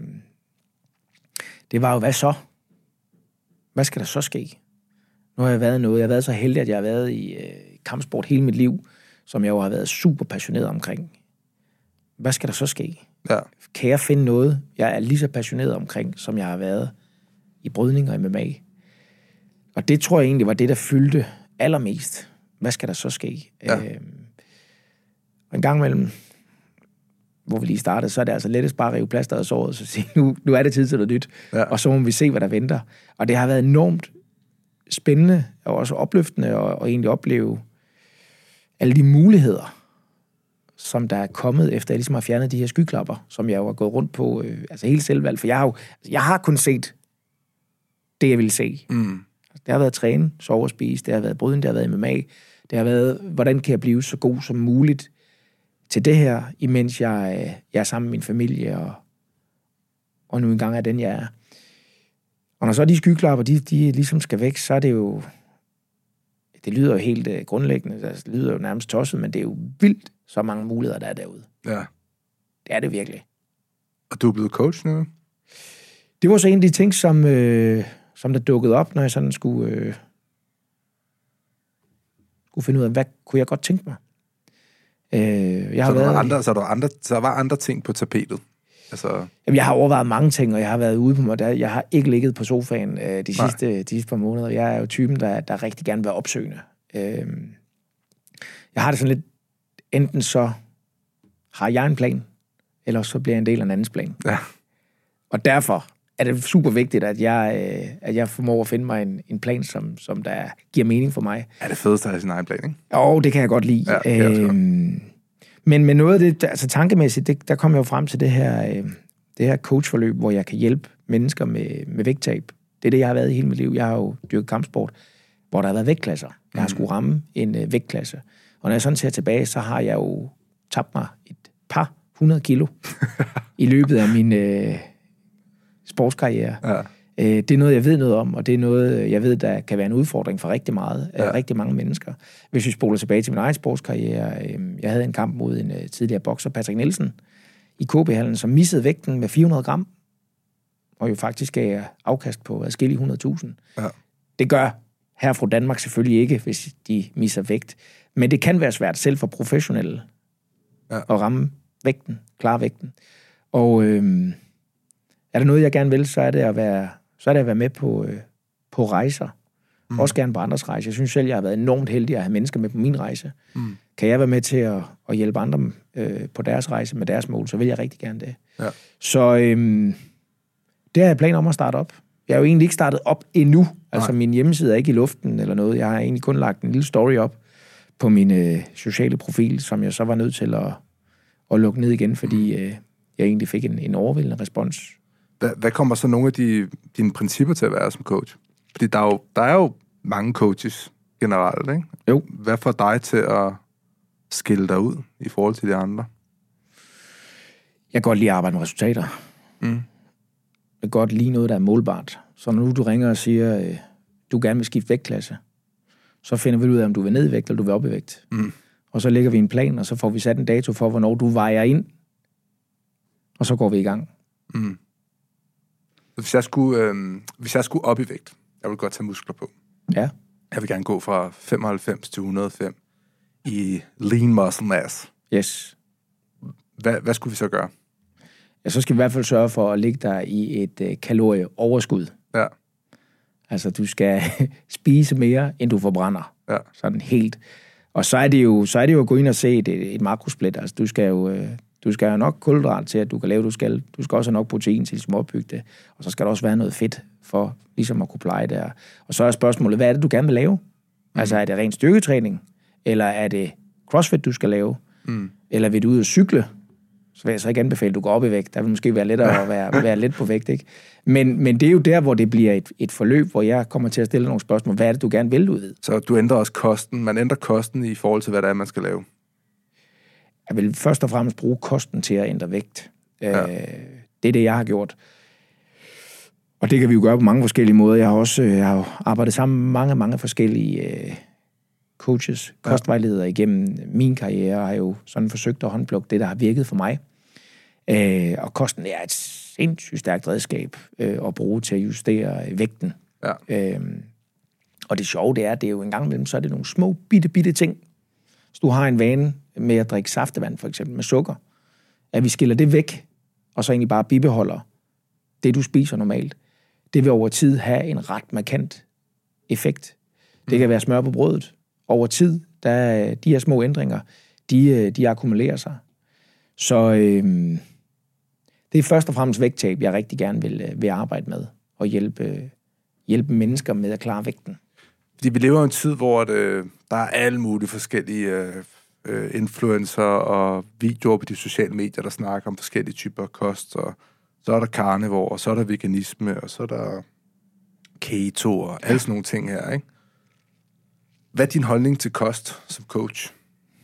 det var jo, hvad så? Hvad skal der så ske? Nu har jeg været så heldig, at jeg har været i kampsport hele mit liv, som jeg jo har været super passioneret omkring. Hvad skal der så ske? Ja. Kan jeg finde noget, jeg er lige så passioneret omkring, som jeg har været i brydning og MMA? Og det tror jeg egentlig var det, der fyldte allermest. Hvad skal der så ske? Ja. Og en gang imellem, hvor vi lige startede, så er det altså lettest bare at rive plasteret af såret, så sige, nu er det tid til noget nyt, og så må vi se, hvad der venter. Og det har været enormt spændende, og også opløftende, og egentlig opleve alle de muligheder, som der er kommet, efter jeg ligesom har fjernet de her skyklapper, som jeg jo har gået rundt på, altså helt selvvalgt, for jeg har kun set det, jeg ville se. Det har været træne, sove og spise, det har været brydning, det har været MMA, det har været, hvordan kan jeg blive så god som muligt til det her, imens jeg er sammen med min familie, og nu engang er den, jeg er. Og når så de skyklapper, de ligesom skal væk, så er det jo, det lyder jo helt grundlæggende, det lyder jo nærmest tosset, men det er jo vildt, så mange muligheder, der er derude. Ja. Det er det virkelig. Og du er blevet coach nu? Det var så en af de ting, som der dukkede op, når jeg sådan skulle finde ud af, hvad kunne jeg godt tænke mig? Så var andre ting på tapetet? Altså... Jamen, jeg har overvejet mange ting, og jeg har været ude på mig. Jeg har ikke ligget på sofaen de sidste par måneder. Jeg er jo typen, der rigtig gerne vil være opsøgende. Jeg har det sådan lidt, enten så har jeg en plan, eller så bliver jeg en del af en andens plan. Ja. Og derfor er det super vigtigt, at jeg formår at finde mig en plan, som der giver mening for mig. Er det fedeste at have sin egen plan, ikke? Jo, det kan jeg godt lide. Ja, men med noget af det, altså tankemæssigt, der kommer jeg jo frem til det her coachforløb, hvor jeg kan hjælpe mennesker med vægttab. Det er det, jeg har været i hele mit liv. Jeg har jo dyrket kampsport, hvor der har været vægtklasser. Jeg har skulle ramme en vægtklasse. Og når jeg sådan ser tilbage, så har jeg jo tabt mig et par 100 kilo i løbet af min sportskarriere. Ja. Det er noget, jeg ved noget om, og det er noget, jeg ved, der kan være en udfordring for rigtig mange mennesker. Hvis vi spoler tilbage til min egen sportskarriere, jeg havde en kamp mod en tidligere bokser, Patrick Nielsen, i KB-hallen, som missede vægten med 400 gram, og jo faktisk gav afkast på adskillige 100.000. Ja. Det gør her fra Danmark selvfølgelig ikke, hvis de misser vægt. Men det kan være svært selv for professionelle at ramme vægten, klare vægten. Og er der noget, jeg gerne vil, så er det at være med på rejser. Også gerne på andres rejser. Jeg synes selv, jeg har været enormt heldig at have mennesker med på min rejse. Kan jeg være med til at hjælpe andre på deres rejse med deres mål, så vil jeg rigtig gerne det. Ja. Så det har jeg planer om at starte op. Jeg har jo egentlig ikke startet op endnu. Altså min hjemmeside er ikke i luften eller noget. Jeg har egentlig kun lagt en lille story op på min sociale profil, som jeg så var nødt til at lukke ned igen, fordi jeg egentlig fik en overvældende respons. Hvad kommer så nogle af dine principper til at være som coach? Fordi der er jo mange coaches generelt, ikke? Jo. Hvad får dig til at skille dig ud i forhold til de andre? Jeg kan godt lide at arbejde med resultater. Jeg kan godt lide noget, der er målbart. Så når du ringer og siger, du gerne vil skifte vægtklasse, så finder vi ud af, om du vil ned i vægt, eller du vil op i vægt. Og så lægger vi en plan, og så får vi sat en dato for, hvornår du vejer ind. Og så går vi i gang. Hvis jeg skulle op i vægt, jeg vil godt tage muskler på. Ja. Jeg vil gerne gå fra 95 til 105 i lean muscle mass. Yes. Hvad skulle vi så gøre? Ja, så skal vi i hvert fald sørge for at ligge der i et kalorieoverskud. Ja. Altså, du skal spise mere, end du forbrænder. Ja. Sådan helt. Og så er det jo at gå ind og se et makrosplit. Altså, du skal jo have nok kulhydrat til, at du kan lave, du skal også have nok protein til at opbygge det. Og så skal der også være noget fedt for ligesom at kunne pleje det. Og så er spørgsmålet, hvad er det, du gerne vil lave? Altså, er det ren styrketræning? Eller er det crossfit, du skal lave? Eller vil du ud og cykle? Så vil jeg så ikke anbefale, at du går op i vægt. Der vil måske være lettere at være lidt på vægt, ikke? Men det er jo der, hvor det bliver et forløb, hvor jeg kommer til at stille nogle spørgsmål. Hvad er det, du gerne vil ud? Så du ændrer også kosten. Man ændrer kosten i forhold til, hvad det er, man skal lave. Jeg vil først og fremmest bruge kosten til at ændre vægt. Det er det, jeg har gjort. Og det kan vi jo gøre på mange forskellige måder. Jeg har arbejdet sammen med mange forskellige coaches, kostvejledere igennem min karriere, og har jo sådan forsøgt at håndplukke det, der har virket for mig. Og kosten er et sindssygt stærkt redskab at bruge til at justere vægten. Ja. Og det sjove, det er jo en gang imellem, så er det nogle små, bitte ting. Hvis du har en vane med at drikke saftevand, for eksempel med sukker, at vi skiller det væk, og så egentlig bare bibeholder det, du spiser normalt, det vil over tid have en ret markant effekt. Det kan være smør på brødet. Over tid, der de her små ændringer, de akkumulerer sig. Så det er først og fremmest vægttab, jeg rigtig gerne vil arbejde med, og hjælpe mennesker med at klare vægten. Fordi vi lever i en tid, hvor der er alle mulige forskellige influencer og videoer på de sociale medier, der snakker om forskellige typer kost, og så er der carnivore, og så er der veganisme, og så er der keto, og alle sådan nogle ting her, ikke? Hvad er din holdning til kost som coach?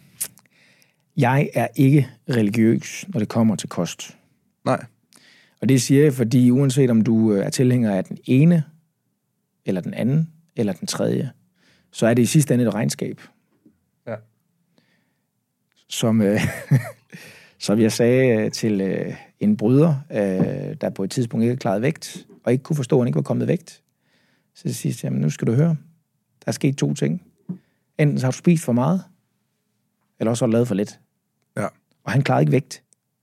Jeg er ikke religiøs, når det kommer til kost. Nej. Og det siger jeg, fordi uanset om du er tilhænger af den ene, eller den anden, eller den tredje, så er det i sidste ende et regnskab. Ja. Som jeg sagde til en bryder, der på et tidspunkt ikke klarede vægt, og ikke kunne forstå, at han ikke var kommet vægt. Så sidst, jamen nu skal du høre, der er sket 2 ting. Enten så har du spist for meget, eller også har du lavet for lidt. og han klarede ikke vægt.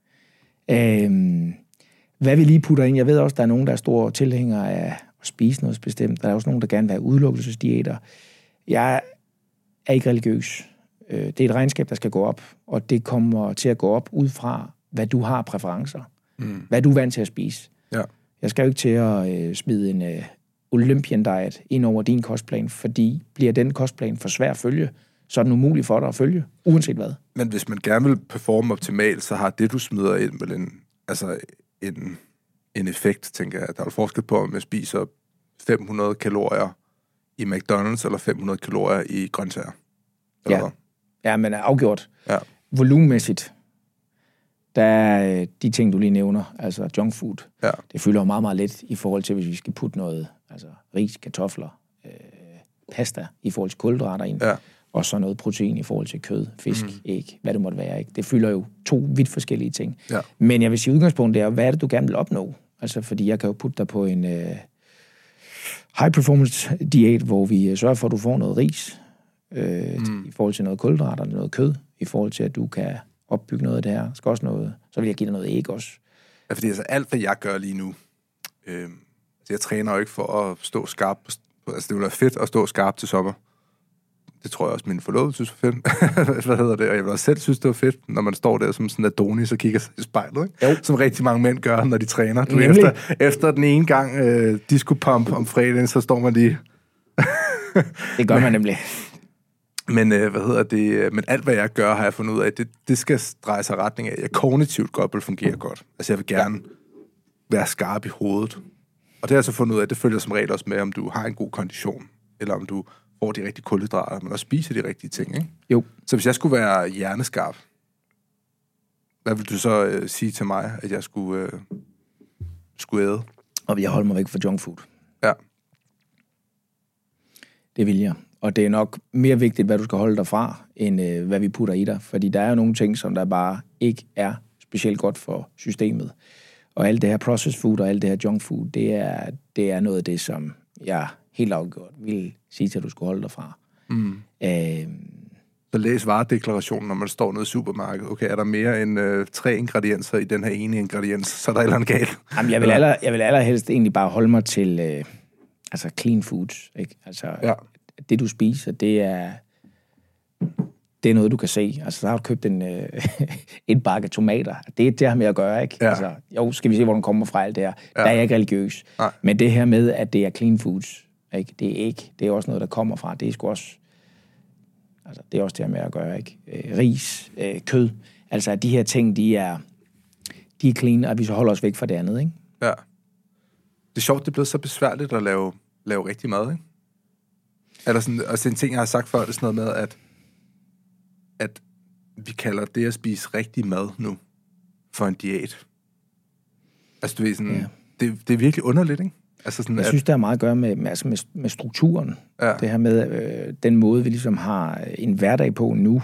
Hvad vi lige putter ind, jeg ved også, der er nogen, der er store tilhængere af at spise noget bestemt. Der er også nogen, der gerne vil have udelukkelsesdiæter. Jeg er ikke religiøs. Det er et regnskab, der skal gå op, og det kommer til at gå op ud fra, hvad du har præferencer. Hvad du er vant til at spise. Ja. Jeg skal jo ikke til at smide en Olympian diet ind over din kostplan, fordi bliver den kostplan for svær at følge, så er den umulig for dig at følge, uanset hvad. Men hvis man gerne vil performe optimalt, så har det, du smider ind, vel en effekt, tænker jeg. Der er forskel på, om jeg spiser 500 kalorier i McDonald's, eller 500 kalorier i grøntsager. Ja, men afgjort. Ja. Volumenmæssigt, der er de ting, du lige nævner, altså junk food, det fylder meget, meget lidt i forhold til, hvis vi skal putte noget, altså ris, kartofler, pasta i forhold til kulhydrater ind, og så noget protein i forhold til kød, fisk, æg, hvad det måtte være. Ikke? Det fylder jo 2 vidt forskellige ting. Ja. Men jeg vil sige, udgangspunktet er, hvad er det, du gerne vil opnå? Altså, fordi jeg kan jo putte dig på en high performance diæt, hvor vi sørger for, at du får noget ris, i forhold til noget kulhydrater, noget kød, i forhold til, at du kan opbygge noget af det her. Skal også noget, så vil jeg give dig noget æg også. Ja, fordi altså alt, hvad jeg gør lige nu, jeg træner jo ikke for at stå skarp. Altså, det vil være fedt at stå skarp til sommer. Det tror jeg også, min forlovede synes var fedt. Hvad hedder det? Og jeg vil også selv synes, det var fedt, når man står der som sådan en Adonis og kigger sig i spejlet, ikke? Jo. Som rigtig mange mænd gør, når de træner. Du, efter den ene gang disco-pump om fredagen, så står man lige... Det gør man nemlig. Men men alt, hvad jeg gør, har jeg fundet ud af, det skal dreje sig retning af, at jeg kognitivt godt vil fungere godt. Altså, jeg vil gerne være skarp i hovedet. Og det har jeg så fundet ud af, det følger som regel også med, om du har en god kondition, eller om du får de rigtige kulhydrater, men også spiser de rigtige ting, ikke? Jo. Så hvis jeg skulle være hjerneskarp, hvad vil du så sige til mig, at jeg skulle æde? Og jeg holder mig væk fra junk food. Ja. Det vil jeg. Og det er nok mere vigtigt, hvad du skal holde dig fra, end hvad vi putter i dig. Fordi der er jo nogle ting, som der bare ikke er specielt godt for systemet. Og alt det her processed food og alt det her junk food, det er noget af det, som jeg helt afgjort vil sige til, at du skulle holde dig fra. Så læs varedeklarationen, når man står nede i supermarkedet. Okay, er der mere end 3 ingredienser i den her ene ingrediens, så er der et eller andet galt. Jamen, jeg vil allerhelst egentlig bare holde mig til clean foods. Ikke? Altså, det du spiser, det er noget, du kan se. Altså, så har du købt en bakke tomater. Det har med at gøre, ikke? Ja. Altså, jo, skal vi se, hvor den kommer fra alt det her. Ja. Der er jeg ikke religiøs. Nej. Men det her med, at det er clean foods, ikke? Det er også noget, der kommer fra. Det er sgu også... Altså, det er også det her med at gøre, ikke? Ris, kød. Altså, de her ting, de er clean, og vi så holder os væk fra det andet, ikke? Ja. Det er sjovt, det er blevet så besværligt at lave rigtig mad, ikke? Eller sådan, altså en ting, jeg har sagt før, det er sådan noget med, at vi kalder det at spise rigtig mad nu for en diæt. Altså, du ved sådan, det er virkelig underligt, ikke? Altså sådan, jeg synes, det har meget at gøre med strukturen. Ja. Det her med den måde, vi ligesom har en hverdag på nu.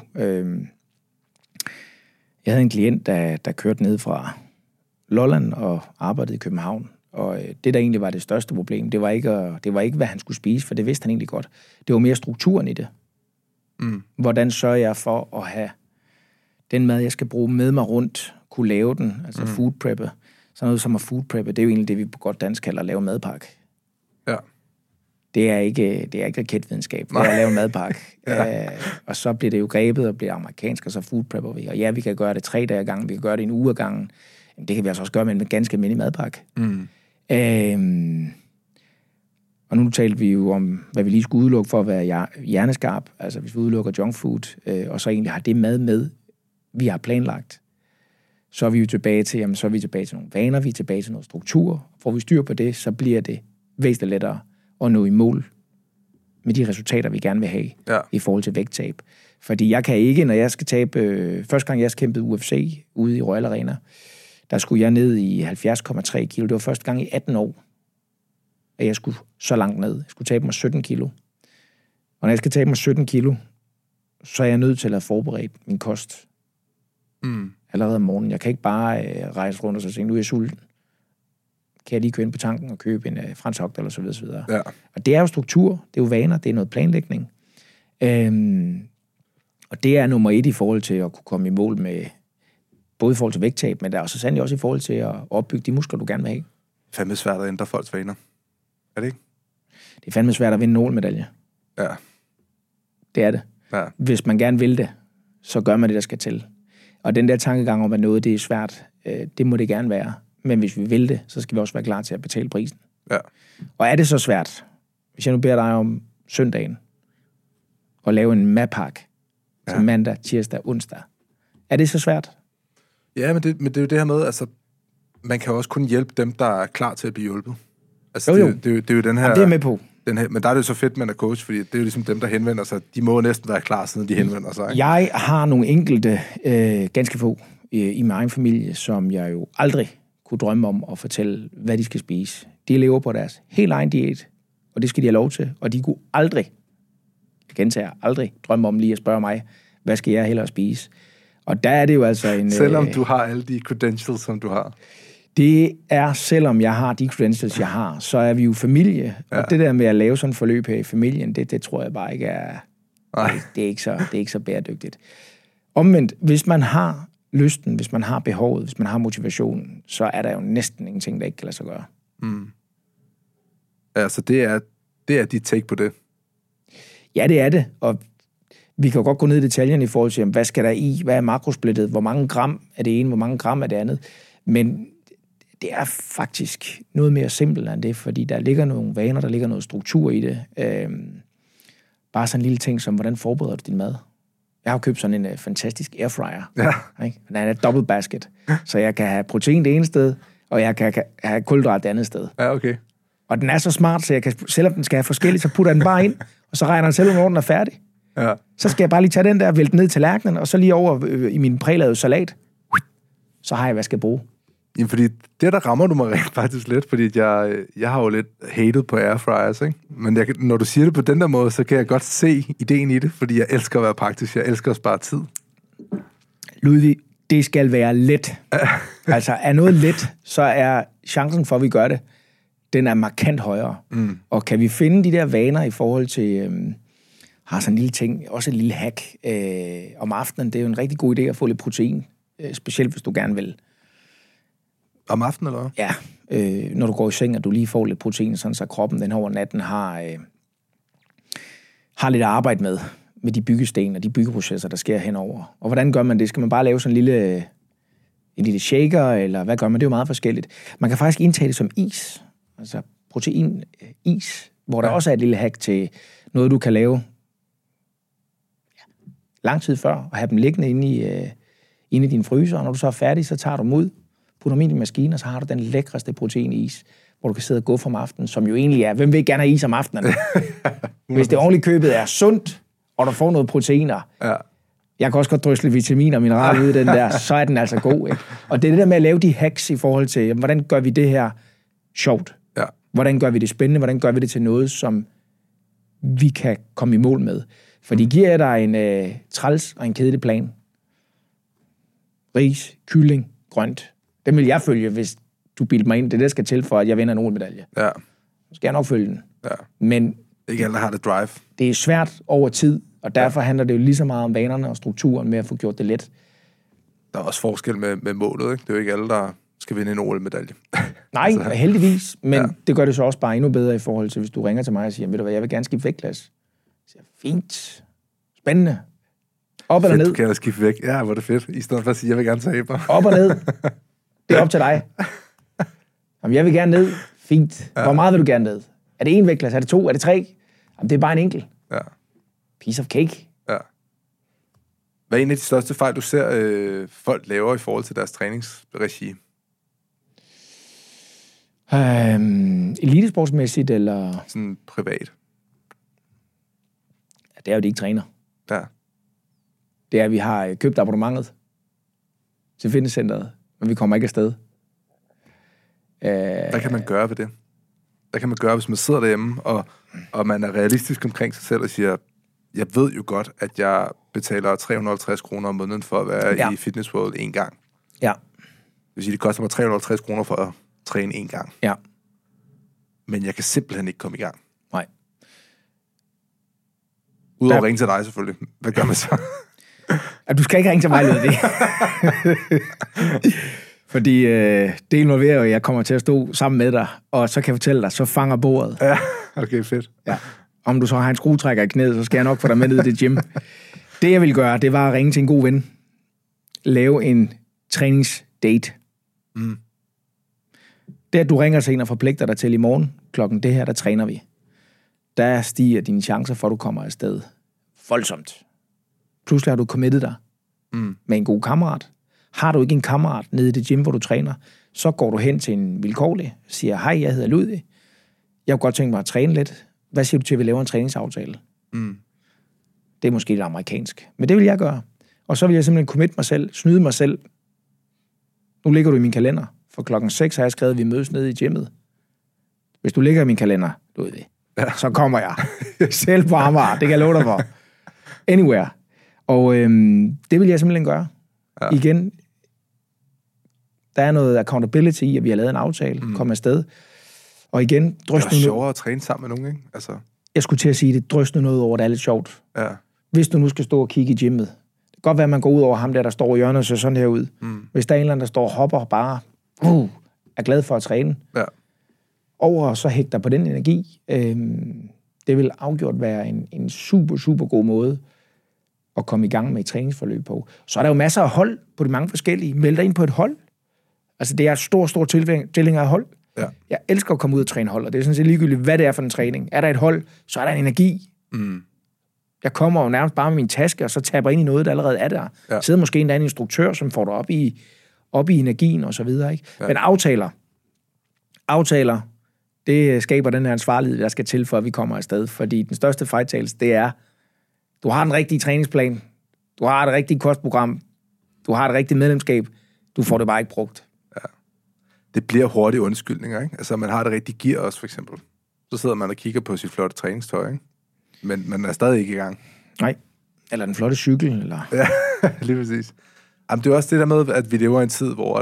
Jeg havde en klient, der kørte ned fra Lolland og arbejdede i København. Og det, der egentlig var det største problem, det var ikke, hvad han skulle spise, for det vidste han egentlig godt. Det var mere strukturen i det. Hvordan sørger jeg for at have den mad, jeg skal bruge med mig rundt, kunne lave den, altså food preppe. Sådan noget som at food preppe, det er jo egentlig det, vi på godt dansk kalder at lave madpakke. Ja. Det er ikke raketvidenskab, det er at lave en madpakke. Og så bliver det jo grebet og bliver amerikansk, og så food prepper vi. Og ja, vi kan gøre det 3 dage ad gangen, vi kan gøre det en uge ad gangen. Jamen, det kan vi altså også gøre med en ganske almindelig madpakke. Og nu talte vi jo om, hvad vi lige skulle udelukke for at være hjerneskarp. Altså hvis vi udelukker junk food, og så egentlig har det mad med, vi har planlagt, så er vi jo tilbage til, nogle vaner, vi er tilbage til noget struktur. Får vi styr på det, så bliver det væsentligt lettere at nå i mål med de resultater, vi gerne vil have i forhold til vægttab. Fordi jeg kan ikke, når jeg skal tabe... første gang, jeg kæmpede UFC ude i Royal Arena, der skulle jeg ned i 70,3 kilo. Det var første gang i 18 år, at jeg skulle så langt ned. Jeg skulle tabe mig 17 kilo. Og når jeg skal tabe mig 17 kilo, så er jeg nødt til at have forberedt min kost. Allerede om morgenen. Jeg kan ikke bare rejse rundt og så tænke, nu er jeg sulten. Kan jeg lige køre ind på tanken og købe en franskkogt eller så videre. Ja. Og det er jo struktur, det er jo vaner, det er noget planlægning. Og det er nummer 1 i forhold til at kunne komme i mål med Både i forhold til vægttab, men der er så sandelig også i forhold til at opbygge de muskler, du gerne vil have. Fandme svært at ændre folks vaner. Er det ikke? Det er fandme svært at vinde en OL-medalje. Ja. Det er det. Ja. Hvis man gerne vil det, så gør man det, der skal til. Og den der tankegang om, at noget det er svært, det må det gerne være. Men hvis vi vil det, så skal vi også være klar til at betale prisen. Ja. Og er det så svært, hvis jeg nu beder dig om søndagen, at lave en madpakke til mandag, tirsdag, onsdag, er det så svært? Ja, men det er jo det her med, altså, man kan jo også kun hjælpe dem, der er klar til at blive hjulpet. Altså, jo. Det er jo den her... Jamen, det er med på. Men der er det jo så fedt, man er coach, fordi det er jo ligesom dem, der henvender sig. De må næsten være klar, siden de henvender sig. Ikke? Jeg har nogle enkelte, ganske få, i min egen familie, som jeg jo aldrig kunne drømme om at fortælle, hvad de skal spise. De lever på deres helt egen diæt, og det skal de have lov til. Og de kunne aldrig, jeg gentager, aldrig drømme om lige at spørge mig, hvad skal jeg hellere spise? Og der er det jo altså en... Selvom du har alle de credentials, som du har. Det er, selvom jeg har de credentials, jeg har, så er vi jo familie. Ja. Og det der med at lave sådan et forløb her i familien, det tror jeg bare ikke er... Det er ikke så bæredygtigt. Omvendt, hvis man har lysten, hvis man har behovet, hvis man har motivationen, så er der jo næsten ingenting, der ikke kan lade sig gøre. Mm. Altså, det er dit take på det. Ja, det er det. Og vi kan jo godt gå ned i detaljerne i forhold til, hvad skal der i, hvad er makrosplittet, hvor mange gram er det ene, hvor mange gram er det andet. Men det er faktisk noget mere simpelt end det, fordi der ligger nogle vaner, der ligger noget struktur i det. Bare sådan en lille ting som, hvordan forbereder du din mad? Jeg har købt sådan en fantastisk airfryer. Ja. Ikke? Den er et double basket, så jeg kan have protein det ene sted, og jeg kan have kulhydrat det andet sted. Ja, okay. Og den er så smart, så jeg kan, selvom den skal have forskelligt, så putter jeg den bare ind, og så regner den selv, når den er færdig. Ja. Så skal jeg bare lige tage den der, vælte ned til tallerkenen, og så lige over i min prælavede salat. Så har jeg, hvad jeg skal bruge. Jamen, fordi det der rammer du mig rent faktisk lidt, fordi jeg har jo lidt hated på airfryers, ikke? Men når du siger det på den der måde, så kan jeg godt se ideen i det, fordi jeg elsker at være praktisk. Jeg elsker at spare tid. Ludvig, det skal være let. Altså, er noget let, så er chancen for, at vi gør det, den er markant højere. Mm. Og kan vi finde de der vaner i forhold til... har sådan en lille ting, også en lille hack om aftenen. Det er jo en rigtig god idé at få lidt protein, specielt hvis du gerne vil. Om aftenen, eller hvad? Ja, når du går i seng, og du lige får lidt protein, sådan så kroppen den over natten har lidt at arbejde med de byggesten og de byggeprocesser, der sker henover. Og hvordan gør man det? Skal man bare lave sådan en lille shaker, eller hvad gør man? Det er jo meget forskelligt. Man kan faktisk indtage det som is, altså protein-is, hvor der også er et lille hack til noget, du kan lave lang tid før, og have dem liggende inde i din fryser, og når du så er færdig, så tager du dem ud, putter dem ind i maskinen, og så har du den lækreste proteinis, hvor du kan sidde og gå om aftenen, som jo egentlig er, hvem vil gerne have is om aftenen? Hvis det ordentligt købet er sundt, og du får noget proteiner, jeg kan også godt drysle vitaminer og mineraler ud i den der, så er den altså god, ikke? Og det er det der med at lave de hacks i forhold til, jamen, hvordan gør vi det her sjovt? Ja. Hvordan gør vi det spændende? Hvordan gør vi det til noget, som vi kan komme i mål med? For de giver dig en træls og en kedelig plan. Ris, kylling, grønt. Den vil jeg følge, hvis du bilder mig ind. Det er det, der skal til for, at jeg vinder en OL-medalje. Ja. Så skal jeg nok følge den. Ja. Men ikke alle har det drive. Det er svært over tid, og derfor handler det jo lige så meget om vanerne og strukturen med at få gjort det let. Der er også forskel med målet, ikke? Det er jo ikke alle, der skal vinde en OL-medalje. Nej, altså, heldigvis. Men det gør det så også bare endnu bedre i forhold til, hvis du ringer til mig og siger, ved du hvad, jeg vil gerne skifte vægtklasse. Så siger, fint. Spændende. Op eller ned. Du kan jo skifte væk. Ja, hvor er det fedt. I stedet for at sige, jeg vil gerne tabe mig. Op og ned. Det er op til dig. Jamen, jeg vil gerne ned. Fint. Hvor meget vil du gerne ned? Er det en vægtklasse? Er det 2? Er det 3? Jamen, det er bare en enkelt. Ja. Piece of cake. Ja. Hvad er en af de største fejl, du ser folk laver i forhold til deres træningsregi? Elitesportsmæssigt, eller? Sådan privat. Ja, det er jo, de ikke træner. Ja. Det er, at vi har købt abonnementet til fitnesscenteret, men vi kommer ikke afsted. Hvad kan man gøre ved det? Hvad kan man gøre, hvis man sidder derhjemme, og man er realistisk omkring sig selv og siger, jeg ved jo godt, at jeg betaler 350 kroner om måneden for at være i Fitness World en gang. Ja. Det vil sige, det koster mig 350 kroner for at træne en gang. Ja. Men jeg kan simpelthen ikke komme i gang. Nej. Udover at ringe til dig selvfølgelig. Hvad gør man så? At du skal ikke ringe til mig, Ludvig. Fordi det involverer jo, at jeg kommer til at stå sammen med dig, og så kan jeg fortælle dig, så fanger bordet. Ja, okay, fedt. Ja. Om du så har en skruetrækker i knæet, så skal jeg nok få dig med ned i det gym. Det, jeg ville gøre, det var at ringe til en god ven. Lave en træningsdate. Mm. Det, at du ringer til en og forpligter dig til i morgen, klokken det her, der træner vi. Der stiger dine chancer for, at du kommer afsted voldsomt. Pludselig har du committet dig med en god kammerat. Har du ikke en kammerat nede i det gym, hvor du træner, så går du hen til en vilkårlig, siger, hej, jeg hedder Ludvig. Jeg kunne godt tænke mig at træne lidt. Hvad siger du til, at vi laver en træningsaftale? Mm. Det er måske lidt amerikansk, men det vil jeg gøre. Og så vil jeg simpelthen commit mig selv, snyde mig selv. Nu ligger du i min kalender. For klokken 6 har jeg skrevet, at vi mødes nede i gymmet. Hvis du ligger i min kalender, Ludvig, så kommer jeg selv på Amager. Det kan jeg love dig for. Anywhere. Og det vil jeg simpelthen gøre. Ja. Igen, der er noget accountability i, at vi har lavet en aftale, komme afsted. Og igen, drøs nu... Det er sjovere at træne sammen med nogen, ikke? Altså... Jeg skulle til at sige det, drøs nu noget over, det er lidt sjovt. Ja. Hvis du nu skal stå og kigge i gymmet, det kan godt være, at man går ud over ham der står i hjørnet og ser sådan her ud. Hvis der er en eller anden, der står og hopper og bare er glad for at træne, over og så hægter på den energi, det vil afgjort være en super, super god måde at komme i gang med et træningsforløb på. Så er der jo masser af hold på de mange forskellige. Meld dig ind på et hold. Altså, det er stor tilhænger af hold. Ja. Jeg elsker at komme ud og træne hold, og det er sådan set ligegyldigt, hvad det er for en træning. Er der et hold, så er der en energi. Jeg kommer jo nærmest bare med min taske, og så taber ind i noget, der allerede er der. Ja. Sidder måske en instruktør, som får dig op i energien og så videre, ikke? Ja. Men aftaler, det skaber den her ansvarlighed, der skal til, for at vi kommer afsted. Fordi den største fejltagelse, det er, du har den rigtige træningsplan, du har det rigtige kostprogram, du har det rigtige medlemskab, du får det bare ikke brugt. Ja. Det bliver hurtige undskyldninger, ikke? Altså, man har det rigtige gear også, for eksempel. Så sidder man og kigger på sit flotte træningstøj, ikke? Men man er stadig ikke i gang. Nej. Eller den flotte cykel, eller... Ja, lige præcis. Jamen, det er også det der med, at vi lever i en tid, hvor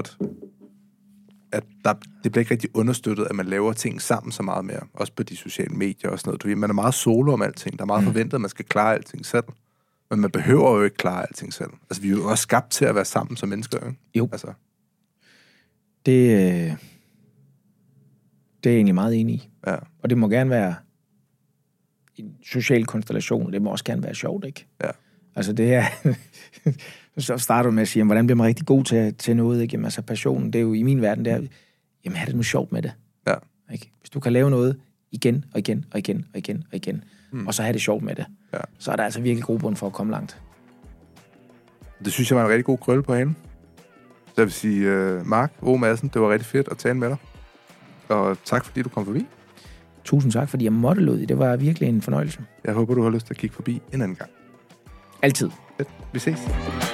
det bliver ikke rigtig understøttet, at man laver ting sammen så meget mere. Også på de sociale medier og sådan noget. Man er meget solo om alting. Der er meget forventet, at man skal klare alting selv. Men man behøver jo ikke klare alting selv. Altså, vi er jo også skabt til at være sammen som mennesker, ikke? Jo. Altså. Det er jeg egentlig meget enig i. Ja. Og det må gerne være en social konstellation. Det må også gerne være sjovt, ikke? Ja. Altså, det her... Så starter du med at sige, hvordan bliver man rigtig god til noget, ikke? Jamen, altså, passionen, det er jo i min verden, det er, jamen, have det nu sjovt med det. Ja. Ikke? Hvis du kan lave noget igen, og igen, og igen, og igen, og igen, og så have det sjovt med det, så er der altså virkelig grobund for at komme langt. Det synes jeg var en rigtig god krølle på hende. Så jeg vil sige, Mark O. Madsen, det var rigtig fedt at tale med dig. Og tak, fordi du kom forbi. Tusind tak, fordi jeg måtte, Ludvig. Det var virkelig en fornøjelse. Jeg håber, du har lyst til at kigge forbi en anden gang. Altid. Vi ses.